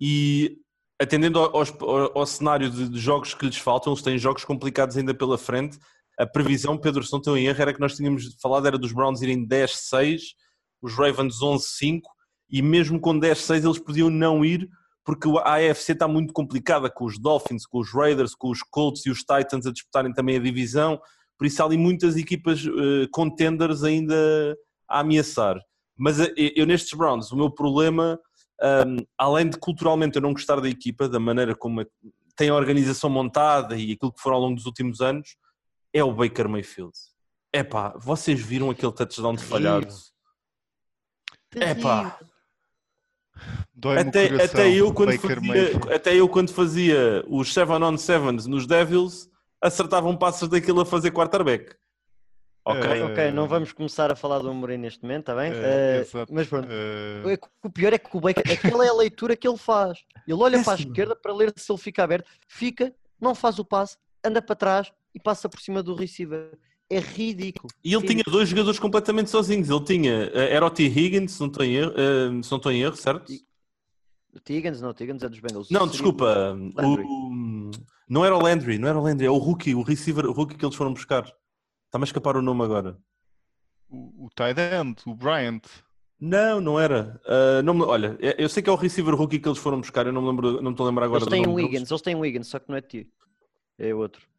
e atendendo ao, ao, ao cenário de, de jogos que lhes faltam, eles têm jogos complicados ainda pela frente, a previsão, Pedro, se não estou em erro, era que nós tínhamos falado era dos Browns irem dez a seis, os Ravens onze a cinco e mesmo com dez a seis eles podiam não ir porque a A F C está muito complicada com os Dolphins, com os Raiders, com os Colts e os Titans a disputarem também a divisão, por isso há ali muitas equipas uh, contenders ainda a ameaçar. Mas uh, eu nestes Browns, o meu problema, um, além de culturalmente eu não gostar da equipa, da maneira como tem a organização montada e aquilo que foram ao longo dos últimos anos, é o Baker Mayfield. Epá, vocês viram aquele touchdown de falhado? Epá... Até, até, eu quando fazia, até eu quando fazia os seven on sevens nos Devils acertavam passos daquilo a fazer quarterback. Ok, uh, ok, não vamos começar a falar do Amorim neste momento, está bem? Uh, uh, mas pronto, uh... o pior é que o Baker, aquela é a leitura que ele faz. Ele olha é para a sim. esquerda para ler se ele fica aberto, fica, não faz o passe, anda para trás e passa por cima do receiver. É ridículo. E ele ridículo. tinha dois jogadores completamente sozinhos. Ele tinha, era o T. Higgins, se não estou em erro, uh, se não estou em erro, certo? O T. Higgins, não, o T. Higgins é dos Bengals. Não, desculpa, o, não era o Landry, não era o Landry, é o rookie, o receiver, o rookie que eles foram buscar. Está-me a escapar o nome agora. O, o tight end, o Bryant. Não, não era. Uh, não me, olha, eu sei que é o receiver rookie que eles foram buscar, eu não me lembro, não me estou a lembrar agora eles do têm nome um Wiggins, deles. Eles têm um Wiggins, só que não é T. É outro.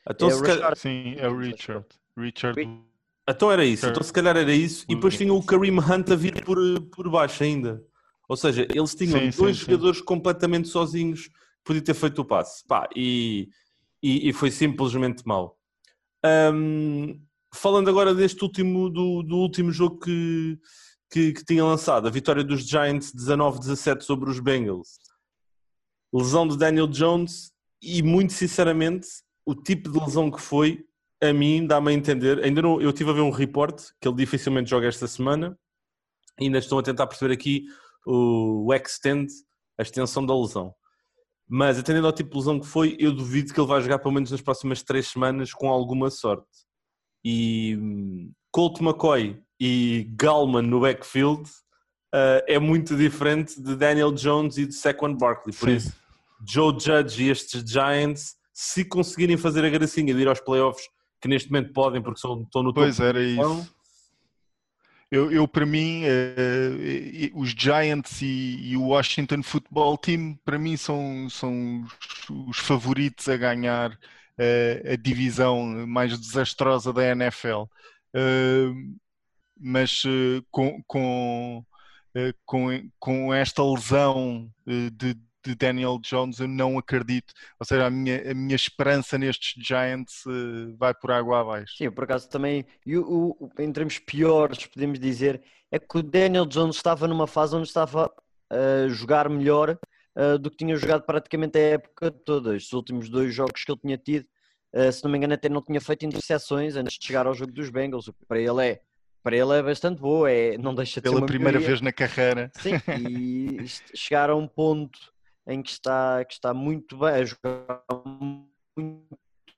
Então, É se o calhar... Rashard. Sim, é o Richard. Richard. então era isso. Então se calhar era isso. E depois tinha o Kareem Hunt a vir por, por baixo ainda. Ou seja, eles tinham Sim, dois sim, jogadores sim. completamente sozinhos que podiam ter feito o passe. Pá, e, e, e foi simplesmente mau. Um, falando agora deste último, do, do último jogo que, que, que tinha lançado, a vitória dos Giants dezanove a dezassete sobre os Bengals. Lesão de Daniel Jones e, muito sinceramente, o tipo de lesão que foi, a mim dá-me a entender. Ainda não, eu estive a ver um report que ele dificilmente joga esta semana. Ainda estão a tentar perceber aqui o, o extend, a extensão da lesão. Mas, atendendo ao tipo de lesão que foi, eu duvido que ele vai jogar pelo menos nas próximas três semanas com alguma sorte. E um, Colt McCoy e Gallman no backfield uh, é muito diferente de Daniel Jones e de Saquon Barkley. Por Sim. isso, Joe Judge e estes Giants, se conseguirem fazer a gracinha de ir aos playoffs, que neste momento podem porque são, estão no topo. Pois era isso. Eu, eu, para mim, uh, os Giants e, e o Washington Football Team, para mim, são, são os, os favoritos a ganhar uh, a divisão mais desastrosa da N F L. Uh, mas uh, com, com, uh, com, com esta lesão uh, de, de Daniel Jones, eu não acredito. Ou seja, a minha, a minha esperança nestes Giants uh, vai por água abaixo. Sim, por acaso também, e o, o, em termos piores, podemos dizer, é que o Daniel Jones estava numa fase onde estava a jogar melhor uh, do que tinha jogado praticamente a época toda. Os últimos dois jogos que ele tinha tido, uh, se não me engano, até não tinha feito interseções antes de chegar ao jogo dos Bengals, o que para ele é, para ele é bastante boa, é, não deixa de Pela ser uma primeira melhoria. vez na carreira. Sim, e chegar a um ponto em que está, que está muito bem, a jogar muito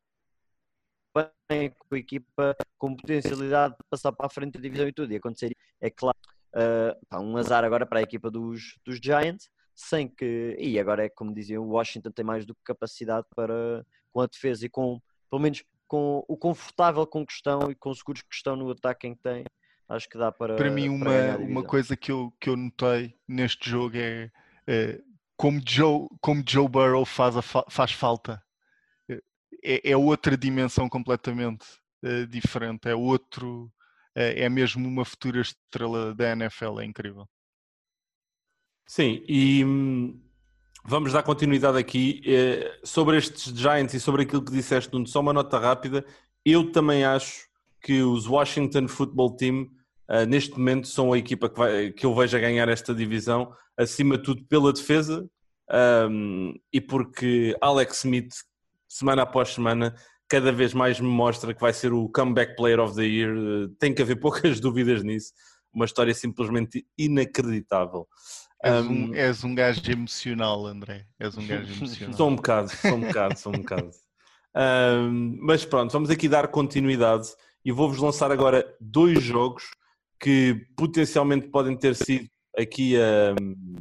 bem com a equipa, com potencialidade de passar para a frente da divisão e tudo, e acontecer, é claro, uh, pá, um azar agora para a equipa dos, dos Giants, sem que, e agora é como diziam, o Washington tem mais do que capacidade para, com a defesa e com, pelo menos, com o confortável com que estão e com os seguros que estão no ataque em que tem, acho que dá para Para mim, uma, para uma coisa que eu, que eu notei neste jogo é, é como, Joe, como Joe Burrow faz, a, faz falta. É, é outra dimensão completamente é, diferente. É outro, é, é mesmo uma futura estrela da N F L. É incrível. Sim, e hum, vamos dar continuidade aqui eh, sobre estes Giants e sobre aquilo que disseste, Nuno. Só uma nota rápida. Eu também acho que os Washington Football Team Uh, neste momento são a equipa que, vai, que eu vejo a ganhar esta divisão, acima de tudo pela defesa, um, e porque Alex Smith, semana após semana, cada vez mais me mostra que vai ser o Comeback Player of the Year. Uh, tem que haver poucas dúvidas nisso. Uma história simplesmente inacreditável. És um, um, és um gajo emocional, André. És um gajo emocional. Sou um bocado, sou um bocado, sou um bocado. Um, mas pronto, vamos aqui dar continuidade e vou-vos lançar agora dois jogos que potencialmente podem ter sido aqui a,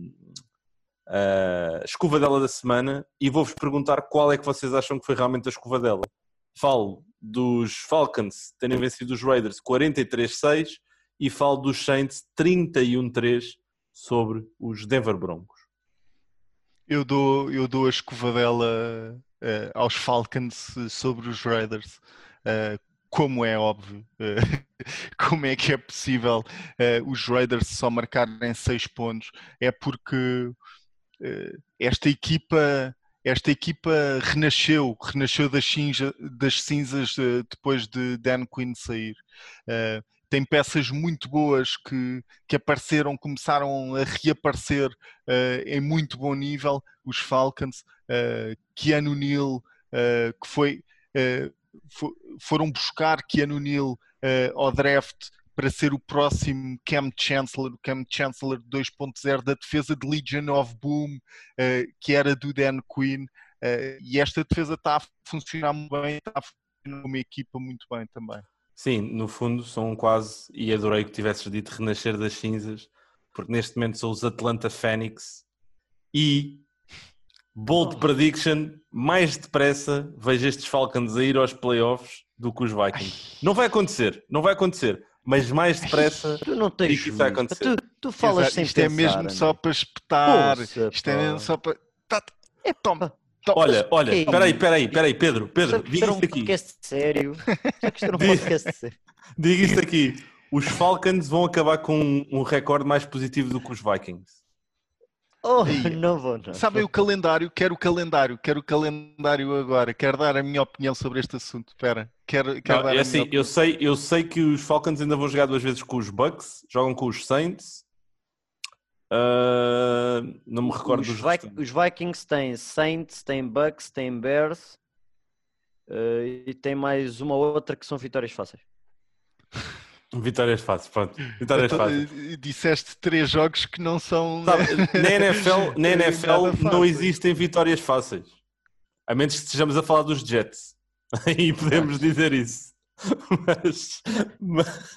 a escovadela da semana, e vou-vos perguntar qual é que vocês acham que foi realmente a escovadela. Falo dos Falcons terem vencido os Raiders quarenta e três a seis e falo dos Saints trinta e um a três sobre os Denver Broncos. Eu dou, eu dou a escovadela uh, aos Falcons sobre os Raiders. Uh, como é óbvio, uh, como é que é possível uh, os Raiders só marcarem seis pontos? É porque uh, esta equipa, esta equipa renasceu, renasceu das, cinza, das cinzas uh, depois de Dan Quinn sair. Uh, tem peças muito boas que, que apareceram, começaram a reaparecer uh, em muito bom nível. Os Falcons, uh, Keanu Neal, uh, que foi... Uh, foram buscar Keanu Neal uh, ao draft para ser o próximo Cam Chancellor, o Cam Chancellor dois ponto zero da defesa de Legion of Boom, uh, que era do Dan Quinn, uh, e esta defesa está a funcionar muito bem, está a funcionar uma equipa muito bem também. Sim, no fundo são quase, e adorei que tivesses dito renascer das cinzas, porque neste momento são os Atlanta Phoenix e... Bold prediction, mais depressa vejo estes Falcons a ir aos playoffs do que os Vikings. Não vai acontecer, não vai acontecer, mas mais depressa tu não tens que isso vai acontecer. Tu, tu falas Exato, sem isto pensar, é mesmo André. só para espetar, Poxa, isto é mesmo só para... Tá, é, toma, Olha, olha, que é espera aí, isso? espera aí, espera aí, Pedro, Pedro, Isto diga era um isto aqui. podcast sério. Já que isto era um Diga- podcast sério. Diga isto aqui. Os Falcons vão acabar com um, um recorde mais positivo do que os Vikings. Oh, Aí, não vou, não. Sabem o calendário? Quero o calendário, quero o calendário agora. Quero dar a minha opinião sobre este assunto. Espera, quero, quero Não, dar é a assim, minha opinião. eu sei, eu sei que os Falcons ainda vão jogar duas vezes com os Bucks, jogam com os Saints. Ah, não me recordo Os, dos Vi- restantes. os Vikings têm Saints, têm Bucks, têm Bears eh, e tem mais uma outra que são vitórias fáceis. Vitórias fáceis, pronto. Vitórias Então, fáceis. eh, disseste três jogos que não são. Sabe, na N F L, na N F L Nada não fáceis. existem vitórias fáceis. A menos que estejamos a falar dos Jets. Aí podemos dizer isso. Mas, mas-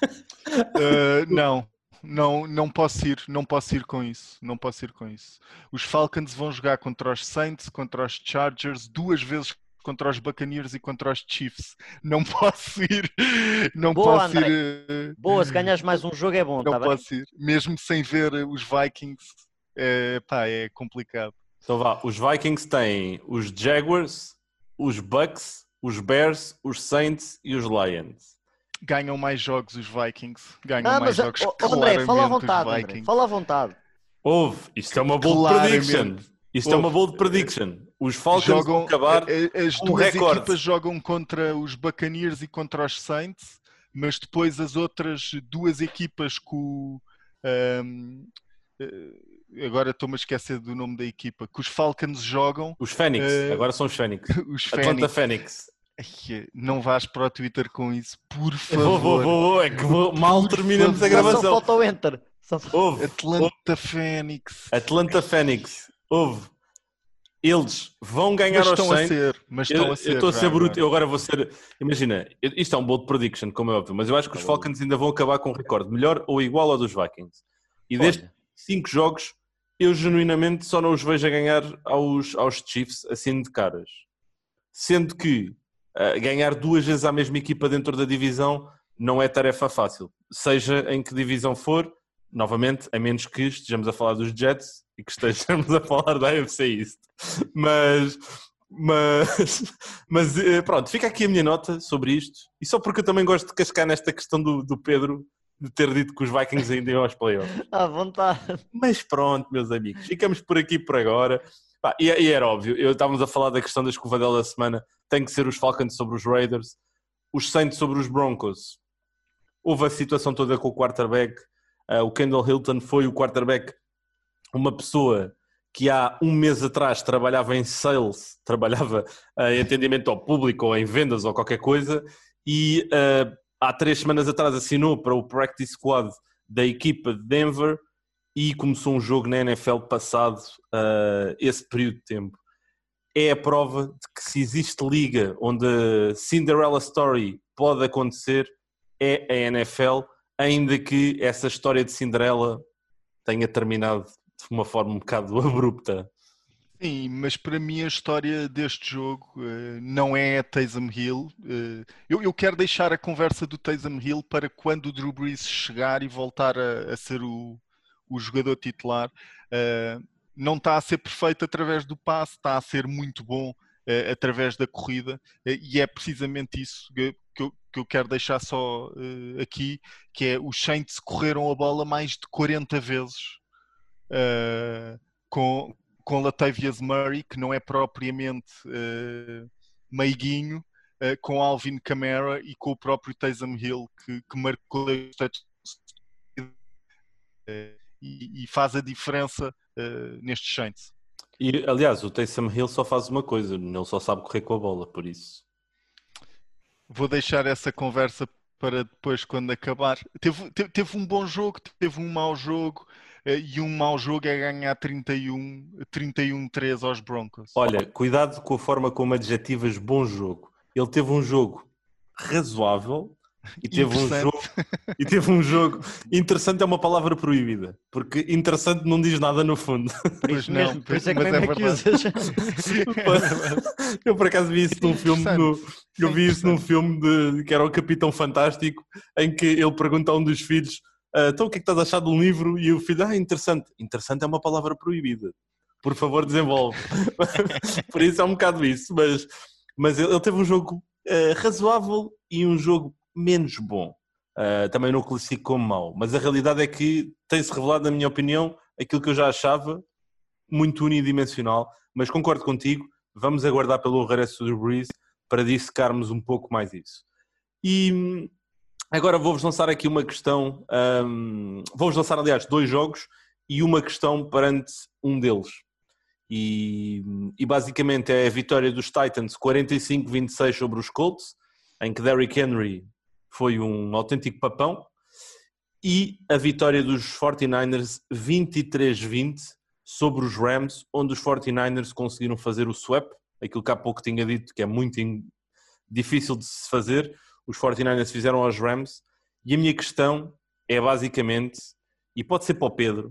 Uh, não, não, não posso ir, não posso ir com isso, não posso ir com isso. Os Falcons vão jogar contra os Saints, contra os Chargers, duas vezes contra os Buccaneers e contra os Chiefs. Não posso ir, não Boa, posso André. ir, uh, Boa, se ganhares mais um jogo é bom, não tá bem? posso ir, mesmo sem ver os Vikings, é, pá, é complicado. Então vá, os Vikings têm os Jaguars, os Bucks, os Bears, os Saints e os Lions. Ganham mais jogos os Vikings, ganham Ah, mais mas jogos oh, oh, André, fala à claramente vontade, os André, Vikings. fala à vontade. Houve, isto é uma bold Claramente. prediction. Isto é uma Houve. bold prediction. Os Falcons Jogam, vão acabar a- a- as com um duas recorde. equipas jogam contra os Buccaneers e contra os Saints, mas depois as outras duas equipas que o, ahm, eh, agora estou-me a esquecer do nome da equipa, que os Falcons jogam, Os Phoenix, Eh, agora são os Phoenix. os Atlanta Phoenix. Phoenix. Ai, não vais para o Twitter com isso, por favor. Vou, vou, vou, vou, é que vou, mal Por terminamos a favor. Só gravação. falta o Enter. Só falta- Houve, Atlanta Phoenix. Atlanta Phoenix. Houve. Eles vão ganhar Mas aos estão a Saints. ser, mas Eu estão a ser. eu estou a já ser bruto, agora. eu agora vou ser. Imagina, isto é um bold prediction, como é óbvio, mas eu acho que os Falcons ainda vão acabar com um recorde melhor ou igual ao dos Vikings. E destes Olha, cinco jogos, eu genuinamente só não os vejo a ganhar aos, aos Chiefs assim de caras. Sendo que uh, ganhar duas vezes à mesma equipa dentro da divisão não é tarefa fácil. Seja em que divisão for, novamente, a menos que estejamos a falar dos Jets e que estejamos a falar da A F C East. Mas, mas, mas eh, pronto, fica aqui a minha nota sobre isto. E só porque eu também gosto de cascar nesta questão do, do Pedro de ter dito que os Vikings ainda iam aos playoffs. à vontade. Mas pronto, meus amigos, ficamos por aqui por agora. Pá, e, e era óbvio, eu, estávamos a falar da questão da escovadela da semana, tem que ser os Falcons sobre os Raiders, os Saints sobre os Broncos. Houve a situação toda com o quarterback, uh, o Kendall Hilton foi o quarterback, uma pessoa que há um mês atrás trabalhava em sales, trabalhava uh, em atendimento ao público ou em vendas ou qualquer coisa, e uh, há três semanas atrás assinou para o practice squad da equipa de Denver e começou um jogo na N F L passado uh, esse período de tempo. É a prova de que se existe liga onde a Cinderella Story pode acontecer, é a N F L, ainda que essa história de Cinderela tenha terminado de uma forma um bocado abrupta. Sim, mas para mim a história deste jogo uh, não é a Taysom Hill. Uh, eu, eu quero deixar a conversa do Taysom Hill para quando o Drew Brees chegar e voltar a, a ser o, o jogador titular. Uh, não está a ser perfeito através do passe, está a ser muito bom uh, através da corrida, uh, e é precisamente isso que, que, eu, que eu quero deixar só uh, aqui, que é os Saints correram a bola mais de quarenta vezes uh, com... com Latavius Murray, que não é propriamente uh, meiguinho, uh, com Alvin Kamara e com o próprio Taysom Hill, que, que marcou os touchdowns uh, e, e faz a diferença uh, nestes Saints. E, aliás, o Taysom Hill só faz uma coisa, ele só sabe correr com a bola, por isso. Vou deixar essa conversa para depois, quando acabar. Teve, teve, teve um bom jogo, teve um mau jogo, e um mau jogo é ganhar trinta e um a três aos Broncos. Olha, cuidado com a forma como adjetivas bom jogo. Ele teve um jogo razoável e teve um jogo e teve um jogo interessante, é uma palavra proibida, porque interessante não diz nada no fundo. Por Pois isso, não, mesmo, por isso é que mas mesmo é é que verdade. usas. Eu por acaso vi isso num filme, no, eu vi isso num filme de, que era o Capitão Fantástico, em que ele pergunta a um dos filhos: ah, então o que é que estás a achar de um livro? E o filho, ah, interessante. Interessante é uma palavra proibida. por favor, desenvolve. Por isso é um bocado isso, mas, mas ele teve um jogo uh, razoável e um jogo menos bom. Uh, também não o classifico como mau, mas a realidade é que tem-se revelado, na minha opinião, aquilo que eu já achava, muito unidimensional, mas concordo contigo, vamos aguardar pelo regresso do Breeze para dissecarmos um pouco mais isso. E agora vou-vos lançar aqui uma questão, um, vou-vos lançar aliás dois jogos e uma questão perante um deles. E, e basicamente é a vitória dos Titans quarenta e cinco a vinte e seis sobre os Colts, em que Derrick Henry foi um autêntico papão, e a vitória dos quarenta e nove ers vinte e três a vinte sobre os Rams, onde os quarenta e nove ers conseguiram fazer o swap, aquilo que há pouco tinha dito que é muito in... difícil de se fazer. Os quarenta e nove ers fizeram aos Rams, e a minha questão é basicamente, e pode ser para o Pedro,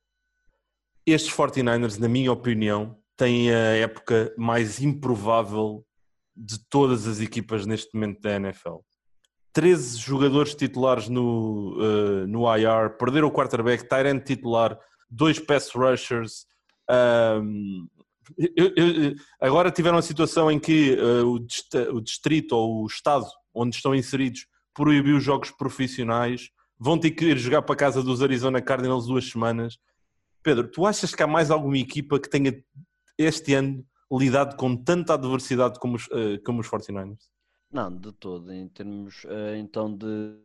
estes quarenta e nove ers, na minha opinião, têm a época mais improvável de todas as equipas neste momento da N F L. treze jogadores titulares no, uh, no I R, perderam o quarterback, tight end titular, dois pass rushers. Um, eu, eu, agora tiveram a situação em que uh, o, dist- o distrito ou o estado onde estão inseridos proibiu os jogos profissionais, vão ter que ir jogar para a casa dos Arizona Cardinals duas semanas. Pedro, tu achas que há mais alguma equipa que tenha este ano lidado com tanta adversidade como os, uh, como os quarenta e nove ers? Não, de todo. Em termos uh, então de,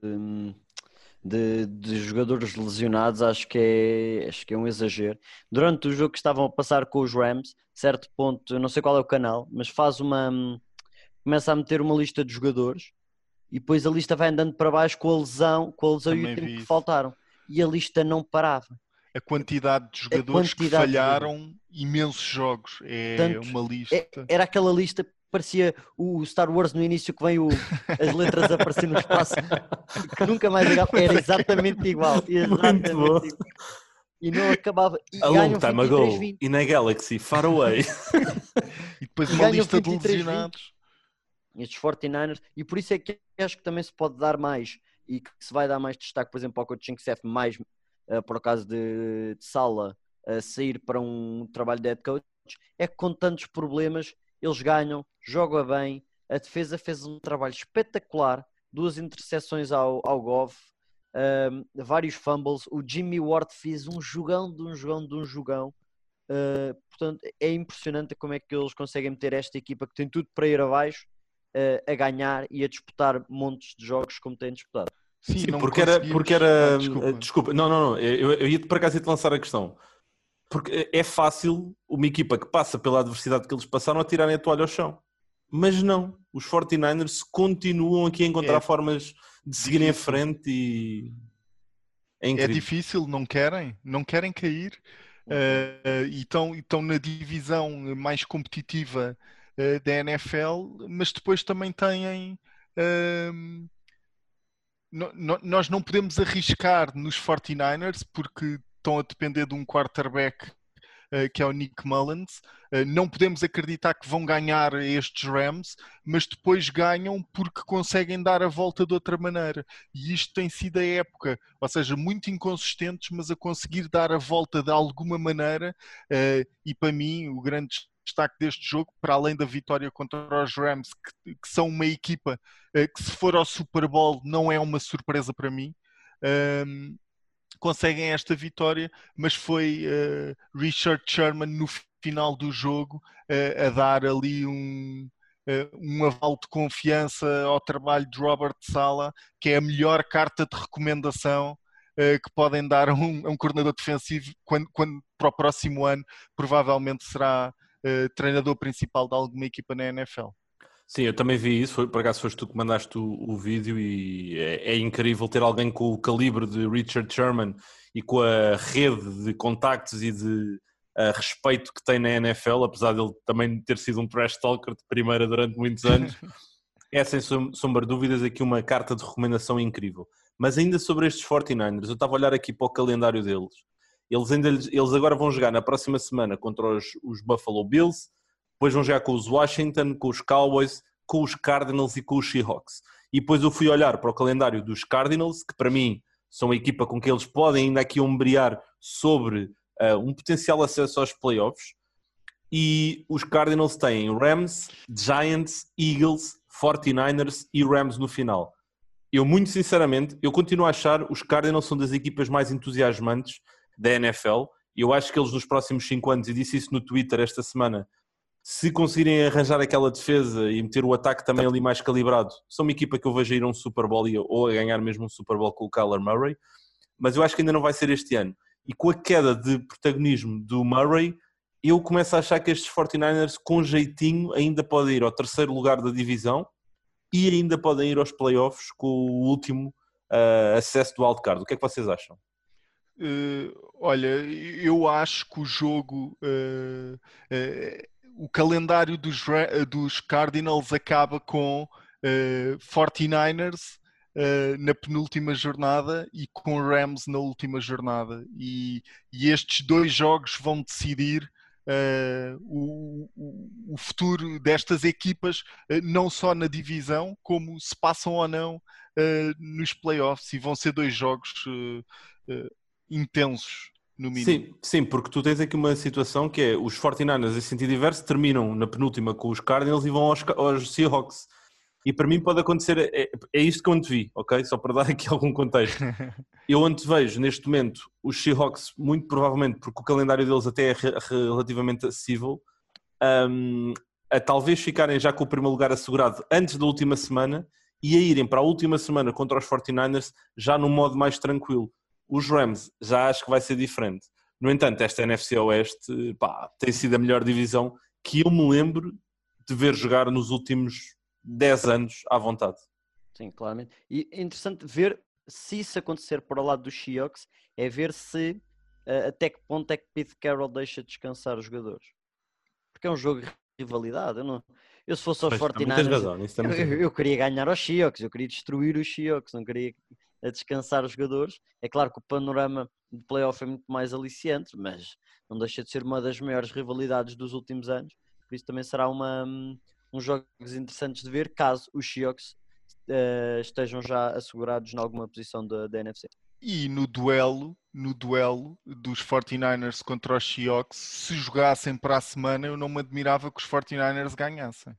de, de jogadores lesionados, acho que, é, acho que é um exagero. Durante o jogo que estavam a passar com os Rams, certo ponto, eu não sei qual é o canal, mas faz uma... começa a meter uma lista de jogadores e depois a lista vai andando para baixo com a lesão, com a lesão e o tempo que faltaram. E a lista não parava. A quantidade de jogadores que falharam imensos jogos. É Tanto, uma lista. É, era aquela lista que parecia o Star Wars no início, que vem o, as letras aparecendo no espaço, que nunca mais era exatamente igual. Exatamente igual. E não acabava. E a long time ago, in a galaxy far away. E depois e uma lista de lesionados. Estes quarenta e nove ers, e por isso é que acho que também se pode dar mais e que se vai dar mais destaque, por exemplo, ao coaching staff, mais uh, por acaso de, de Sala uh, sair para um trabalho de head coach, é que com tantos problemas eles ganham, jogam bem, a defesa fez um trabalho espetacular, duas interseções ao, ao Goff, uh, vários fumbles, o Jimmy Ward fez um jogão de um jogão de um jogão, uh, portanto é impressionante como é que eles conseguem meter esta equipa que tem tudo para ir abaixo, a ganhar e a disputar montes de jogos como têm disputado. Sim, Sim porque, era, porque era... Ah, desculpa. desculpa. Não, não, não. Eu, eu ia-te para casa e te lançar a questão. Porque é fácil uma equipa que passa pela adversidade que eles passaram a tirarem a toalha ao chão. Mas não. Os quarenta e nove ers continuam aqui a encontrar é formas de seguirem difícil. Em frente e... É incrível. É difícil, não querem. Não querem cair. Uhum. Uh, e estão, estão na divisão mais competitiva da N F L, mas depois também têm um, no, no, nós não podemos arriscar nos quarenta e nove ers porque estão a depender de um quarterback uh, que é o Nick Mullins, uh, não podemos acreditar que vão ganhar estes Rams, mas depois ganham porque conseguem dar a volta de outra maneira, e isto tem sido a época, ou seja, muito inconsistentes, mas a conseguir dar a volta de alguma maneira, uh, e para mim o grande destaque deste jogo, para além da vitória contra os Rams, que, que são uma equipa uh, que se for ao Super Bowl não é uma surpresa para mim, um, conseguem esta vitória, mas foi uh, Richard Sherman no final do jogo uh, a dar ali um, uh, um aval de confiança ao trabalho de Robert Saleh, que é a melhor carta de recomendação uh, que podem dar a um, a um coordenador defensivo quando, quando para o próximo ano provavelmente será Uh, treinador principal de alguma equipa na N F L. Sim, eu também vi isso, foi, por acaso foste tu que mandaste o, o vídeo e é, é incrível ter alguém com o calibre de Richard Sherman e com a rede de contactos e de uh, respeito que tem na N F L, apesar de ele também ter sido um trash talker de primeira durante muitos anos. É sem sombra de dúvidas aqui uma carta de recomendação incrível. Mas ainda sobre estes quarenta e nove ers, eu estava a olhar aqui para o calendário deles. Eles, ainda, eles agora vão jogar na próxima semana contra os, os Buffalo Bills, depois vão jogar com os Washington, com os Cowboys, com os Cardinals e com os Seahawks. E depois eu fui olhar para o calendário dos Cardinals, que para mim são a equipa com que eles podem ainda aqui ombrear sobre uh, um potencial acesso aos playoffs. e os Cardinals têm Rams, Giants, Eagles, forty-niners e Rams no final. Eu, muito sinceramente, eu continuo a achar os Cardinals são das equipas mais entusiasmantes da N F L. Eu acho que eles nos próximos cinco anos, e disse isso no Twitter esta semana, se conseguirem arranjar aquela defesa e meter o ataque também ali mais calibrado, são uma equipa que eu vejo a ir a um Super Bowl ou a ganhar mesmo um Super Bowl com o Kyler Murray, mas eu acho que ainda não vai ser este ano. E com a queda de protagonismo do Murray, eu começo a achar que estes forty-niners, com jeitinho, ainda podem ir ao terceiro lugar da divisão e ainda podem ir aos playoffs com o último uh, acesso do wildcard. O que é que vocês acham? Uh, olha, eu acho que o jogo, uh, uh, o calendário dos, dos Cardinals acaba com uh, forty-niners uh, na penúltima jornada e com Rams na última jornada. E, e estes dois jogos vão decidir Uh, o, o, o futuro destas equipas, uh, não só na divisão, como se passam ou não uh, nos playoffs, e vão ser dois jogos uh, uh, intensos, no mínimo. Sim, sim, porque tu tens aqui uma situação que é os forty-niners em sentido inverso terminam na penúltima com os Cardinals e vão aos, aos Seahawks. E para mim pode acontecer, é, é isto que eu antevi, ok? Só para dar aqui algum contexto. Eu antevejo neste momento os Seahawks, muito provavelmente, porque o calendário deles até é re- relativamente acessível, um, a talvez ficarem já com o primeiro lugar assegurado antes da última semana e a irem para a última semana contra os forty-niners já num modo mais tranquilo. Os Rams já acho que vai ser diferente. No entanto, esta N F C Oeste, pá, tem sido a melhor divisão que eu me lembro de ver jogar nos últimos dez anos à vontade. Sim, claramente. E é interessante ver se isso acontecer para o lado dos Seahawks, é ver se uh, até que ponto é que Pete Carroll deixa descansar os jogadores. Porque é um jogo de rivalidade. Eu, não, eu se fosse aos forty-niners, razão, eu, eu, eu queria ganhar aos Seahawks, eu queria destruir os Seahawks, não queria descansar os jogadores. É claro que o panorama de playoff é muito mais aliciante, mas não deixa de ser uma das maiores rivalidades dos últimos anos. Por isso também será uma... uns jogos interessantes de ver caso os Seahawks uh, estejam já assegurados em alguma posição da, da N F C. E no duelo, no duelo dos forty-niners contra os Seahawks, se jogassem para a semana, eu não me admirava que os forty-niners ganhassem.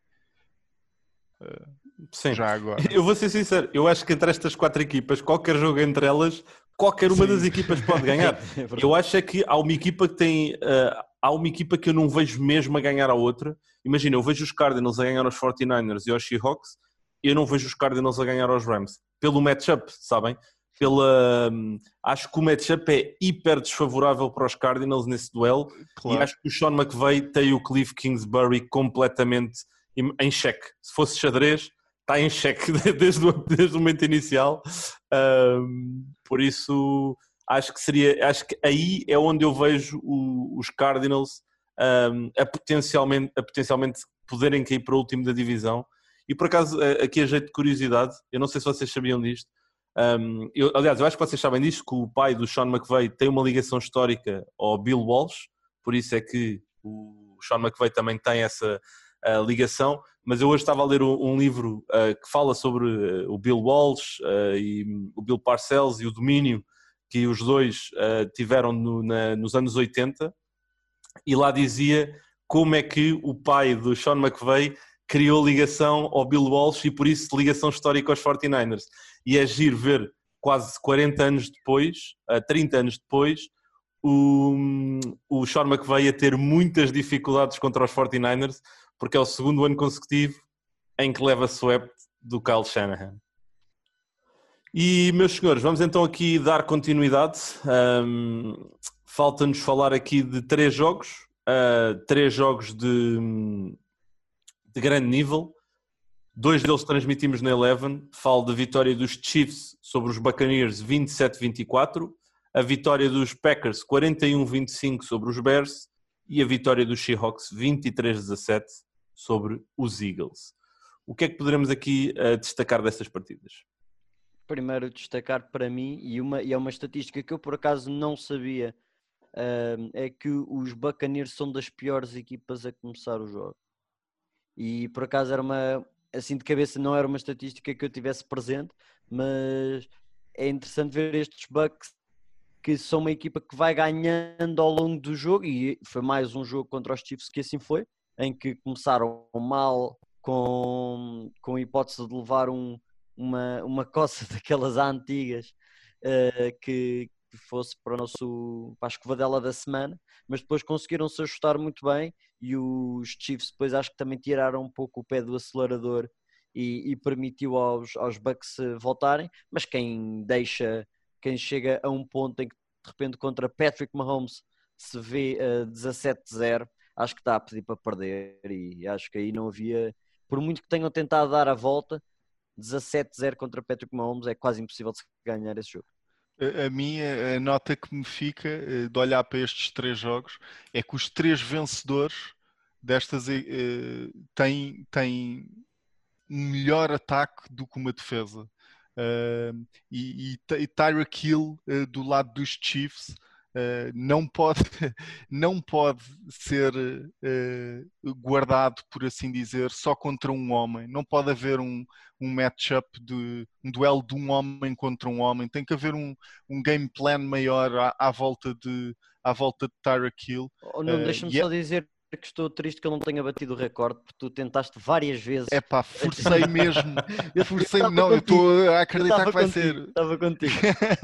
Uh, Sim. Já agora. Eu vou ser sincero, eu acho que entre estas quatro equipas, qualquer jogo entre elas, qualquer uma Sim. das equipas pode ganhar. é eu acho é que há uma equipa que tem... Uh, há uma equipa que eu não vejo mesmo a ganhar a outra. Imagina, eu vejo os Cardinals a ganhar aos forty-niners e aos Seahawks, e eu não vejo os Cardinals a ganhar aos Rams. Pelo matchup, sabem? Pela, um, acho que o matchup é hiper desfavorável para os Cardinals nesse duelo. Claro. E acho que o Sean McVay tem o Cliff Kingsbury completamente em, em xeque. Se fosse xadrez, está em xeque desde o, desde o momento inicial. Um, por isso... Acho que seria, acho que aí é onde eu vejo o, os Cardinals um, a, potencialmente, a potencialmente poderem cair para o último da divisão. E por acaso, aqui a jeito de curiosidade, eu não sei se vocês sabiam disto. Um, eu, aliás, eu acho que vocês sabem disto, que o pai do Sean McVay tem uma ligação histórica ao Bill Walsh, por isso é que o Sean McVay também tem essa uh, ligação. Mas eu hoje estava a ler um, um livro uh, que fala sobre uh, o Bill Walsh uh, e o Bill Parcells e o domínio que os dois uh, tiveram no, na, nos anos oitenta, e lá dizia como é que o pai do Sean McVay criou ligação ao Bill Walsh e por isso ligação histórica aos forty-niners. E é giro ver quase quarenta anos depois, uh, trinta anos depois, o, o Sean McVay a ter muitas dificuldades contra os forty-niners, porque é o segundo ano consecutivo em que leva swept do Kyle Shanahan. E, meus senhores, vamos então aqui dar continuidade. Um, falta-nos falar aqui de três jogos, uh, três jogos de, de grande nível. Dois deles transmitimos na Eleven. Falo da vitória dos Chiefs sobre os Buccaneers vinte e sete a vinte e quatro, a vitória dos Packers quarenta e um a vinte e cinco sobre os Bears e a vitória dos Seahawks vinte e três a dezassete sobre os Eagles. O que é que poderemos aqui uh, destacar destas partidas? Primeiro destacar para mim, e, uma, e é uma estatística que eu por acaso não sabia, uh, é que os Buccaneers são das piores equipas a começar o jogo. E por acaso era uma, assim de cabeça não era uma estatística que eu tivesse presente, mas é interessante ver estes Bucks que são uma equipa que vai ganhando ao longo do jogo, e foi mais um jogo contra os Chiefs que assim foi, em que começaram mal com, com a hipótese de levar um, uma, uma coça daquelas antigas uh, que, que fosse para, o nosso, para a escovadela da semana, mas depois conseguiram se ajustar muito bem e os Chiefs depois acho que também tiraram um pouco o pé do acelerador e, e permitiu aos, aos Bucks voltarem, mas quem deixa, quem chega a um ponto em que de repente contra Patrick Mahomes se vê uh, dezassete a zero, acho que está a pedir para perder e acho que aí não havia, por muito que tenham tentado dar a volta, dezassete a zero contra Patrick Mahomes é quase impossível de ganhar esse jogo. A, a minha a nota que me fica de olhar para estes três jogos é que os três vencedores destas uh, têm, têm um melhor ataque do que uma defesa. Uh, e, e Tyreek Hill uh, do lado dos Chiefs uh, não pode não pode ser uh, guardado, por assim dizer, só contra um homem. Não pode haver um, um matchup de um duelo de um homem contra um homem. Tem que haver um, um game plan maior à, à volta de à volta de Tyreek Hill. Oh, não, uh, deixa-me yeah. só dizer que estou triste que eu não tenha batido o recorde, porque tu tentaste várias vezes. É pá, forcei mesmo. Eu forcei, eu não, contigo. Eu estou a acreditar que vai contigo. ser. Estava contigo.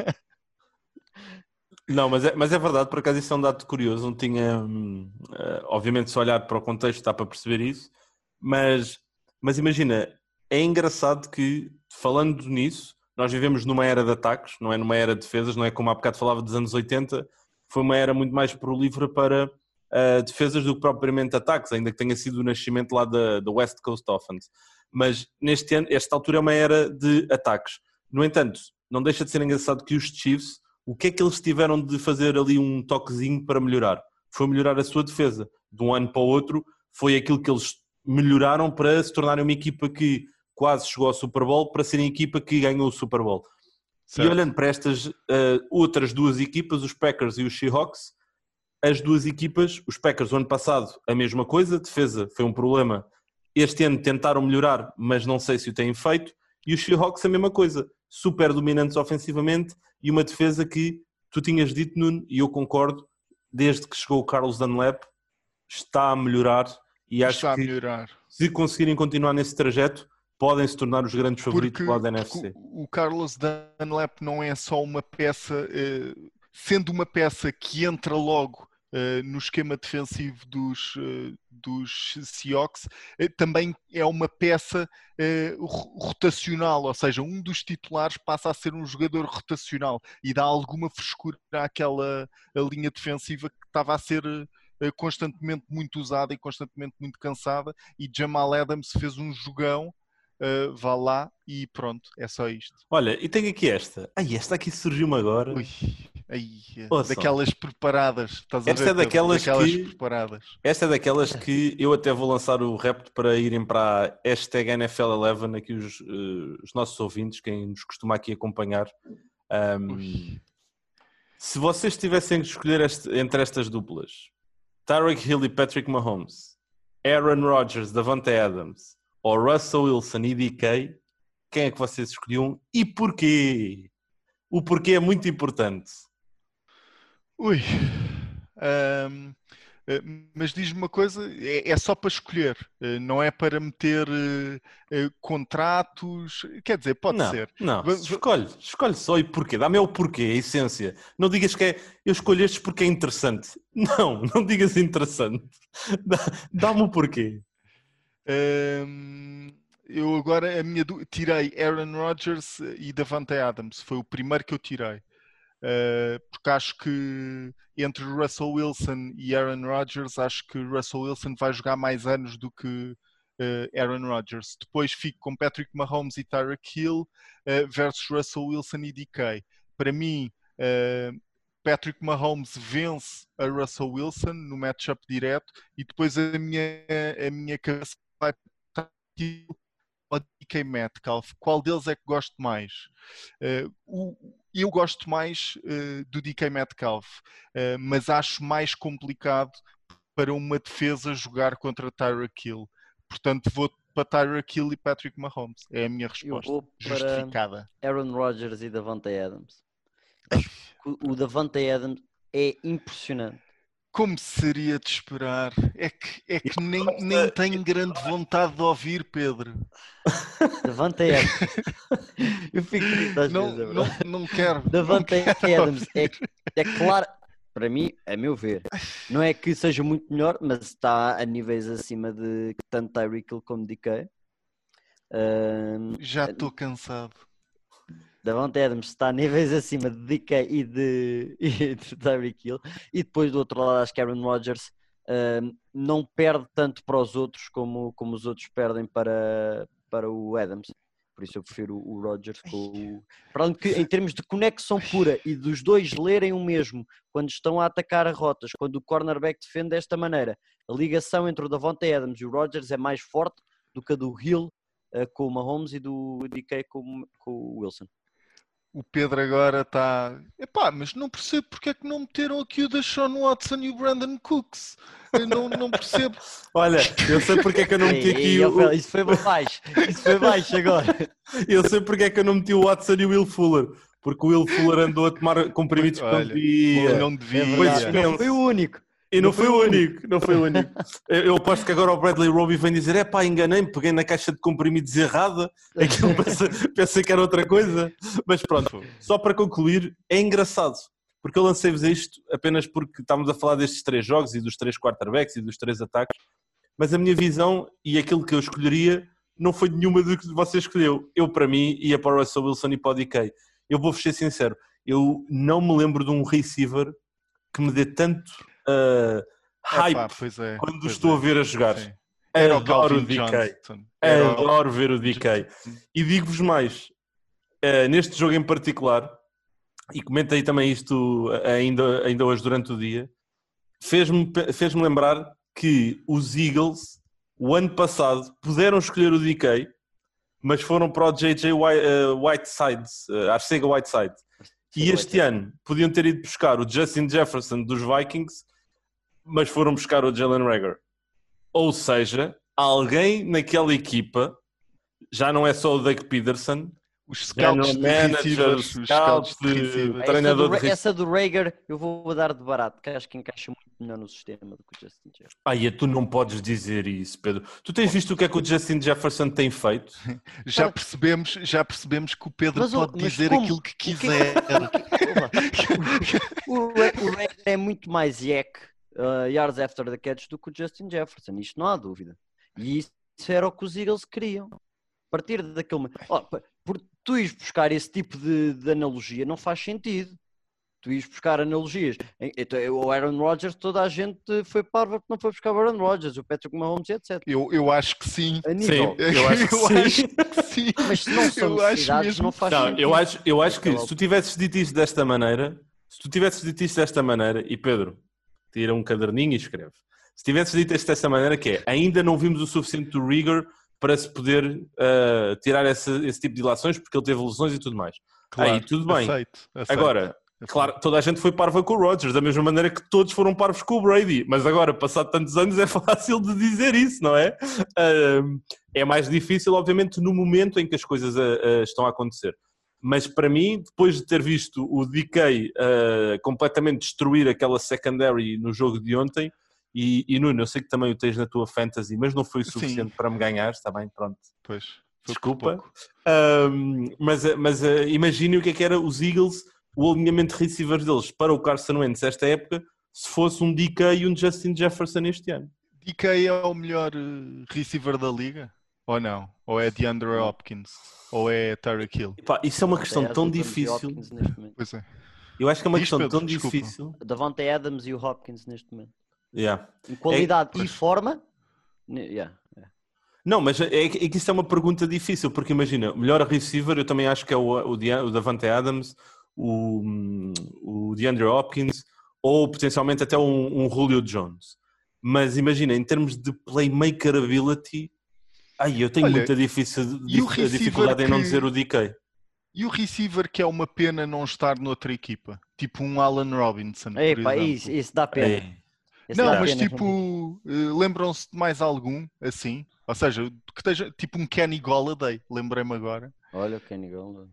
Não, mas é, mas é verdade, por acaso isso é um dado curioso, não tinha, uh, obviamente se olhar para o contexto dá para perceber isso, mas, mas imagina, é engraçado que, falando nisso, nós vivemos numa era de ataques, não é numa era de defesas, não é como há bocado falava dos anos oitenta, foi uma era muito mais prolífera para Uh, defesas do que propriamente ataques, ainda que tenha sido o nascimento lá da, da West Coast Offense. Mas neste ano, esta altura é uma era de ataques. No entanto, não deixa de ser engraçado que os Chiefs, o que é que eles tiveram de fazer ali um toquezinho para melhorar? Foi melhorar a sua defesa. De um ano para o outro, foi aquilo que eles melhoraram para se tornarem uma equipa que quase chegou ao Super Bowl, para serem a equipa que ganhou o Super Bowl. Certo. E olhando para estas uh, outras duas equipas, os Packers e os Seahawks, as duas equipas, os Packers o ano passado a mesma coisa, defesa foi um problema, este ano tentaram melhorar, mas não sei se o têm feito, e os Seahawks a mesma coisa, super dominantes ofensivamente e uma defesa que tu tinhas dito, Nuno, e eu concordo, desde que chegou o Carlos Dunlap está a melhorar e acho está que a melhorar. Se conseguirem continuar nesse trajeto podem se tornar os grandes favoritos porque, lá da N F C. O, o Carlos Dunlap não é só uma peça, eh, sendo uma peça que entra logo Uh, no esquema defensivo dos, uh, dos Seahawks, uh, também é uma peça uh, rotacional, ou seja, um dos titulares passa a ser um jogador rotacional e dá alguma frescura àquela a linha defensiva que estava a ser uh, constantemente muito usada e constantemente muito cansada, e Jamal Adams fez um jogão. Uh, vá lá e pronto, é só isto. Olha, e tenho aqui esta. Ai, esta aqui surgiu-me agora. Ui, ai, daquelas preparadas. Estás a esta ver, é daquelas, daquelas que, preparadas. Esta é daquelas que eu até vou lançar o repto para irem para a hashtag N F L onze, aqui os, uh, os nossos ouvintes, quem nos costuma aqui acompanhar. Um, se vocês tivessem que escolher este, entre estas duplas, Tyreek Hill e Patrick Mahomes, Aaron Rodgers, Davante Adams, ou Russell Wilson e D K, quem é que vocês escolhiam e porquê? O porquê é muito importante. Ui, um, mas diz-me uma coisa, é, é só para escolher, não é para meter uh, uh, contratos, quer dizer, pode não, ser. Não, v- escolhe, escolhe só e porquê, dá-me é o porquê, a essência. Não digas que é, eu escolho estes porque é interessante. Não, não digas interessante. Dá, dá-me o porquê. Um, eu agora a minha tirei Aaron Rodgers e Davante Adams, foi o primeiro que eu tirei, uh, porque acho que entre Russell Wilson e Aaron Rodgers, acho que Russell Wilson vai jogar mais anos do que uh, Aaron Rodgers. Depois fico com Patrick Mahomes e Tyreek Hill uh, versus Russell Wilson e D K. Para mim, uh, Patrick Mahomes vence a Russell Wilson no matchup direto, e depois a minha, a minha cabeça vai estar o D K Metcalf. Qual deles é que gosto mais? Uh, o, eu gosto mais uh, do D K Metcalf, uh, mas acho mais complicado para uma defesa jogar contra Tyreek Hill. Portanto, vou para Tyreek Hill e Patrick Mahomes. É a minha resposta. Eu vou para justificada. Aaron Rodgers e Davante Adams. Acho que o Davante Adams é impressionante. Como seria de esperar? É que, é que nem, nem tenho grande vontade de ouvir, Pedro. Davante Adams. Eu fico triste às Não, vezes, é não, verdade. não quero. Davante não quero Adams é, ouvir. é claro, para mim, a meu ver, não é que seja muito melhor, mas está a níveis acima de tanto Tyreek Hill como D K. Um, Já estou cansado. Davante Adams está a níveis acima de D K e de, e de Tyreek Hill. E depois do outro lado, acho que Aaron Rodgers um, não perde tanto para os outros como, como os outros perdem para, para o Adams. Por isso eu prefiro o Rodgers com o... Para além de que, em termos de conexão pura e dos dois lerem o mesmo quando estão a atacar rotas, quando o cornerback defende desta maneira, a ligação entre o Davante Adams e o Rodgers é mais forte do que a do Hill uh, com o Mahomes e do D K com, com o Wilson. O Pedro agora está... Epá, mas não percebo porque é que não meteram aqui o Deshaun Watson e o Brandon Cooks. Eu não, não percebo. Olha, eu sei porque é que eu não meti Ei, aqui ei, o... Rafael, isso foi baixo. Isso foi baixo agora. Eu sei porque é que eu não meti o Watson e o Will Fuller. Porque o Will Fuller andou a tomar comprimidos que não Olha, devia. não devia. É Pois verdade. Não foi o único. E não, Não foi, foi o o único, não foi o único. Eu eu aposto que agora o Bradley Roby vem dizer: é pá, enganei-me, peguei na caixa de comprimidos errada, aquilo pensei, pensei que era outra coisa. Mas pronto, só para concluir, é engraçado, porque eu lancei-vos isto apenas porque estávamos a falar destes três jogos e dos três quarterbacks e dos três ataques, mas a minha visão e aquilo que eu escolheria não foi nenhuma do que você escolheu. Eu, para mim, ia para o Russell Wilson e para o D K. Eu vou ser sincero, eu não me lembro de um receiver que me dê tanto uh, hype Epá, pois é, quando pois estou é. a ver a jogar. Sim. Era o Adoro Calvin o D K. Johnson. Era o- Adoro ver o D K. E digo-vos mais, uh, neste jogo em particular, e comentei também isto ainda, ainda hoje durante o dia, fez-me, fez-me lembrar que os Eagles, o ano passado, puderam escolher o D K, mas foram para o J J Whiteside, uh, Arcega Whiteside. E este ano podiam ter ido buscar o Justin Jefferson dos Vikings, mas foram buscar o Jalen Reagor. Ou seja, alguém naquela equipa, já não é só o Doug Peterson, Os já não é scouts de manager, receivers, os scouts scout, de receivers. Essa treinador do, de essa do Rager eu vou dar de barato, que acho que encaixa muito melhor no sistema do que o Justin Jefferson. Ai, tu não podes dizer isso, Pedro. Tu tens visto o que é que o Justin Jefferson tem feito? Já percebemos, já percebemos que o Pedro Mas o- pode mas dizer como? aquilo que O que é quiser. O, Ra- o Rager é muito mais yak uh, yards after the catch do que o Justin Jefferson, isto não há dúvida. E isso era o que os Eagles queriam. A partir daquele momento. Oh, pa- por tu ires buscar esse tipo de, de analogia não faz sentido. Tu ires buscar analogias. Em- então, O Aaron Rodgers, toda a gente foi parva porque não foi buscar o Aaron Rodgers, o Patrick Mahomes, etcétera. Eu, eu acho que sim. A nível. Sim, eu acho que eu sim. acho que sim. Mas se não são Eu acho necessidades, mesmo não que faz Não, sentido. eu acho, eu acho que Naquela se tu tivesses dito isto desta maneira, se tu tivesses dito isto desta maneira, e Pedro, tira um caderninho e escreve. Se tivesses dito isto desta maneira, que é, ainda não vimos o suficiente do rigor para se poder uh, tirar esse, esse tipo de ilações, porque ele teve lesões e tudo mais. Claro, Aí, tudo bem. Aceito, aceito. Agora, Aceito. claro, toda a gente foi parva com o Rodgers, da mesma maneira que todos foram parvos com o Brady, mas agora, passado tantos anos, é fácil de dizer isso, não é? Uh, é mais difícil, obviamente, no momento em que as coisas uh, uh, estão a acontecer. Mas para mim, depois de ter visto o D K uh, completamente destruir aquela secondary no jogo de ontem, e, e Nuno, eu sei que também o tens na tua fantasy, mas não foi o suficiente Sim. para me ganhar, está bem, pronto. Pois, foi por Desculpa. pouco. Um, mas mas uh, imagine o que é que era os Eagles, o alinhamento de receivers deles para o Carson Wentz esta época, se fosse um D K e um Justin Jefferson este ano. D K é o melhor uh, receiver da liga? Ou não? Ou é DeAndre Hopkins? Ou é Tyreek Hill? Epá, isso é uma questão Davante tão Adams e difícil. Hopkins neste momento. Pois é. Eu acho que é uma Diz, questão Pedro, tão desculpa. difícil. Davante Adams e o Hopkins neste momento. Yeah. Em qualidade É, e pois. forma. ne- Yeah. Não, mas é que, é que isso é uma pergunta difícil, porque imagina, o melhor receiver eu também acho que é o, o, Dia- o Davante Adams, o, o DeAndre Hopkins, ou potencialmente até um, um Julio Jones. Mas imagina, em termos de playmaker ability, ai, eu tenho Olha, muita difícil, e o dif- receiver dificuldade em não que- dizer o D K. E o receiver que é uma pena não estar noutra equipa? Tipo um Allen Robinson, por Epá, exemplo. isso, isso dá pena. É. Esse Não, dá mas pena. tipo, eh, lembram-se de mais algum assim? Ou seja, que esteja tipo um Kenny Golladay, lembrei-me agora. Olha o Kenny Golladay.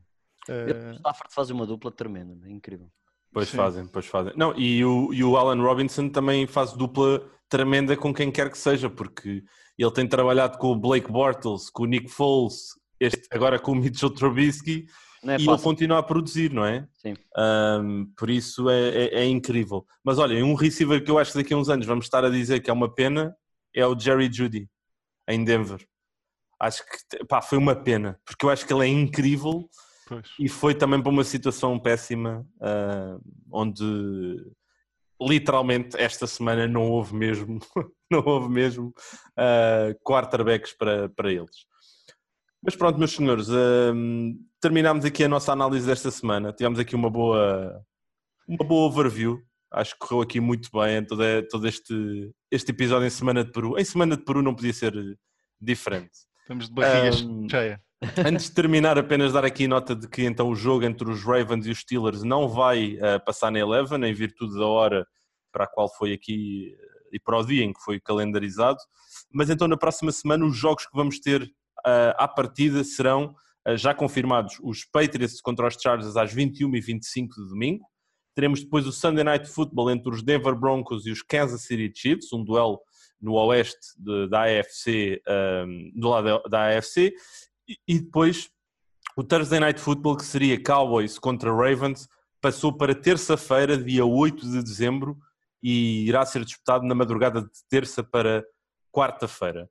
Uh... O Stafford faz uma dupla tremenda, é incrível. Pois Sim. fazem, pois fazem. Não, e o, e o Allen Robinson também faz dupla tremenda com quem quer que seja, porque ele tem trabalhado com o Blake Bortles, com o Nick Foles, este, agora com o Mitchell Trubisky, é e ele continua a produzir, não é? Sim. Um, por isso é, é, é incrível. Mas olha, um receiver que eu acho que daqui a uns anos vamos estar a dizer que é uma pena é o Jerry Jeudy, em Denver. Acho que pá, foi uma pena, porque eu acho que ele é incrível. Pois. E foi também para uma situação péssima, uh, onde literalmente esta semana não houve mesmo, não houve mesmo uh, quarterbacks para, para eles. Mas pronto, meus senhores, uh, terminámos aqui a nossa análise desta semana. Tivemos aqui uma boa, uma boa overview. Acho que correu aqui muito bem todo, todo este, este episódio em Semana de Peru. Em Semana de Peru não podia ser diferente. Estamos de barrigas um, cheia. Antes de terminar, apenas dar aqui nota de que então o jogo entre os Ravens e os Steelers não vai uh, passar na Eleven, em virtude da hora para a qual foi aqui e para o dia em que foi calendarizado. Mas então na próxima semana os jogos que vamos ter uh, à partida serão uh, já confirmados os Patriots contra os Chargers às vinte e uma e vinte e cinco de domingo. Teremos depois o Sunday Night Football entre os Denver Broncos e os Kansas City Chiefs, um duelo no oeste de, da A F C, um, do lado da A F C. E depois o Thursday Night Football, que seria Cowboys contra Ravens, passou para terça-feira, dia oito de dezembro, e irá ser disputado na madrugada de terça para quarta-feira.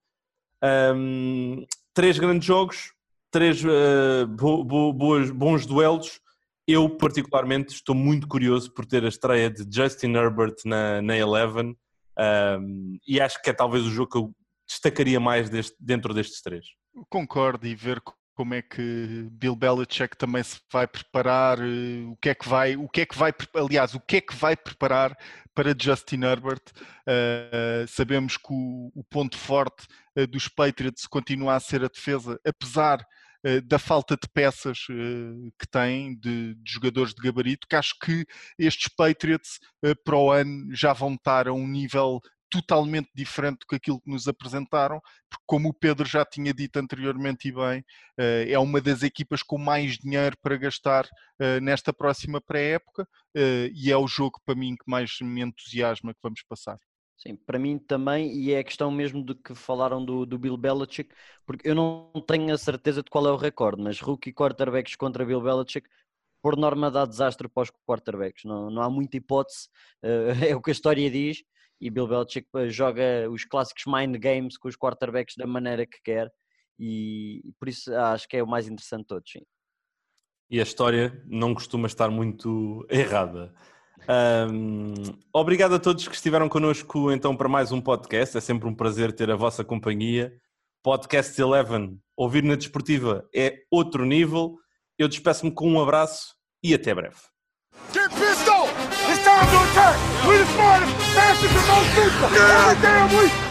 Um, três grandes jogos, três uh, bo- bo- boas, bons duelos. Eu, particularmente, estou muito curioso por ter a estreia de Justin Herbert na, na Eleven, um, e acho que é talvez o jogo que eu destacaria mais deste, dentro destes três. Concordo, e ver como é que Bill Belichick também se vai preparar, o que é que vai, o que é que vai, aliás, o que é que vai preparar para Justin Herbert. Uh, sabemos que o, o ponto forte uh, dos Patriots continua a ser a defesa, apesar uh, da falta de peças uh, que têm, de, de jogadores de gabarito, que acho que estes Patriots uh, para o ano já vão estar a um nível totalmente diferente do que aquilo que nos apresentaram, porque como o Pedro já tinha dito anteriormente e bem, é uma das equipas com mais dinheiro para gastar nesta próxima pré-época, e é o jogo para mim que mais me entusiasma que vamos passar. Sim, para mim também, e é a questão mesmo de que falaram do, do Bill Belichick, porque eu não tenho a certeza de qual é o recorde, mas rookie quarterbacks contra Bill Belichick, por norma dá desastre para os quarterbacks, não, não há muita hipótese, é o que a história diz. E Bill Belichick joga os clássicos mind games com os quarterbacks da maneira que quer, e por isso acho que é o mais interessante de todos, sim. E a história não costuma estar muito errada. Um, obrigado a todos que estiveram connosco então para mais um podcast. É sempre um prazer ter a vossa companhia. Podcast Eleven, ouvir na desportiva é outro nível. Eu despeço-me com um abraço e até breve. Get pissed off! It's time to attack! We're the smartest, fastest, and most physical! Every damn week!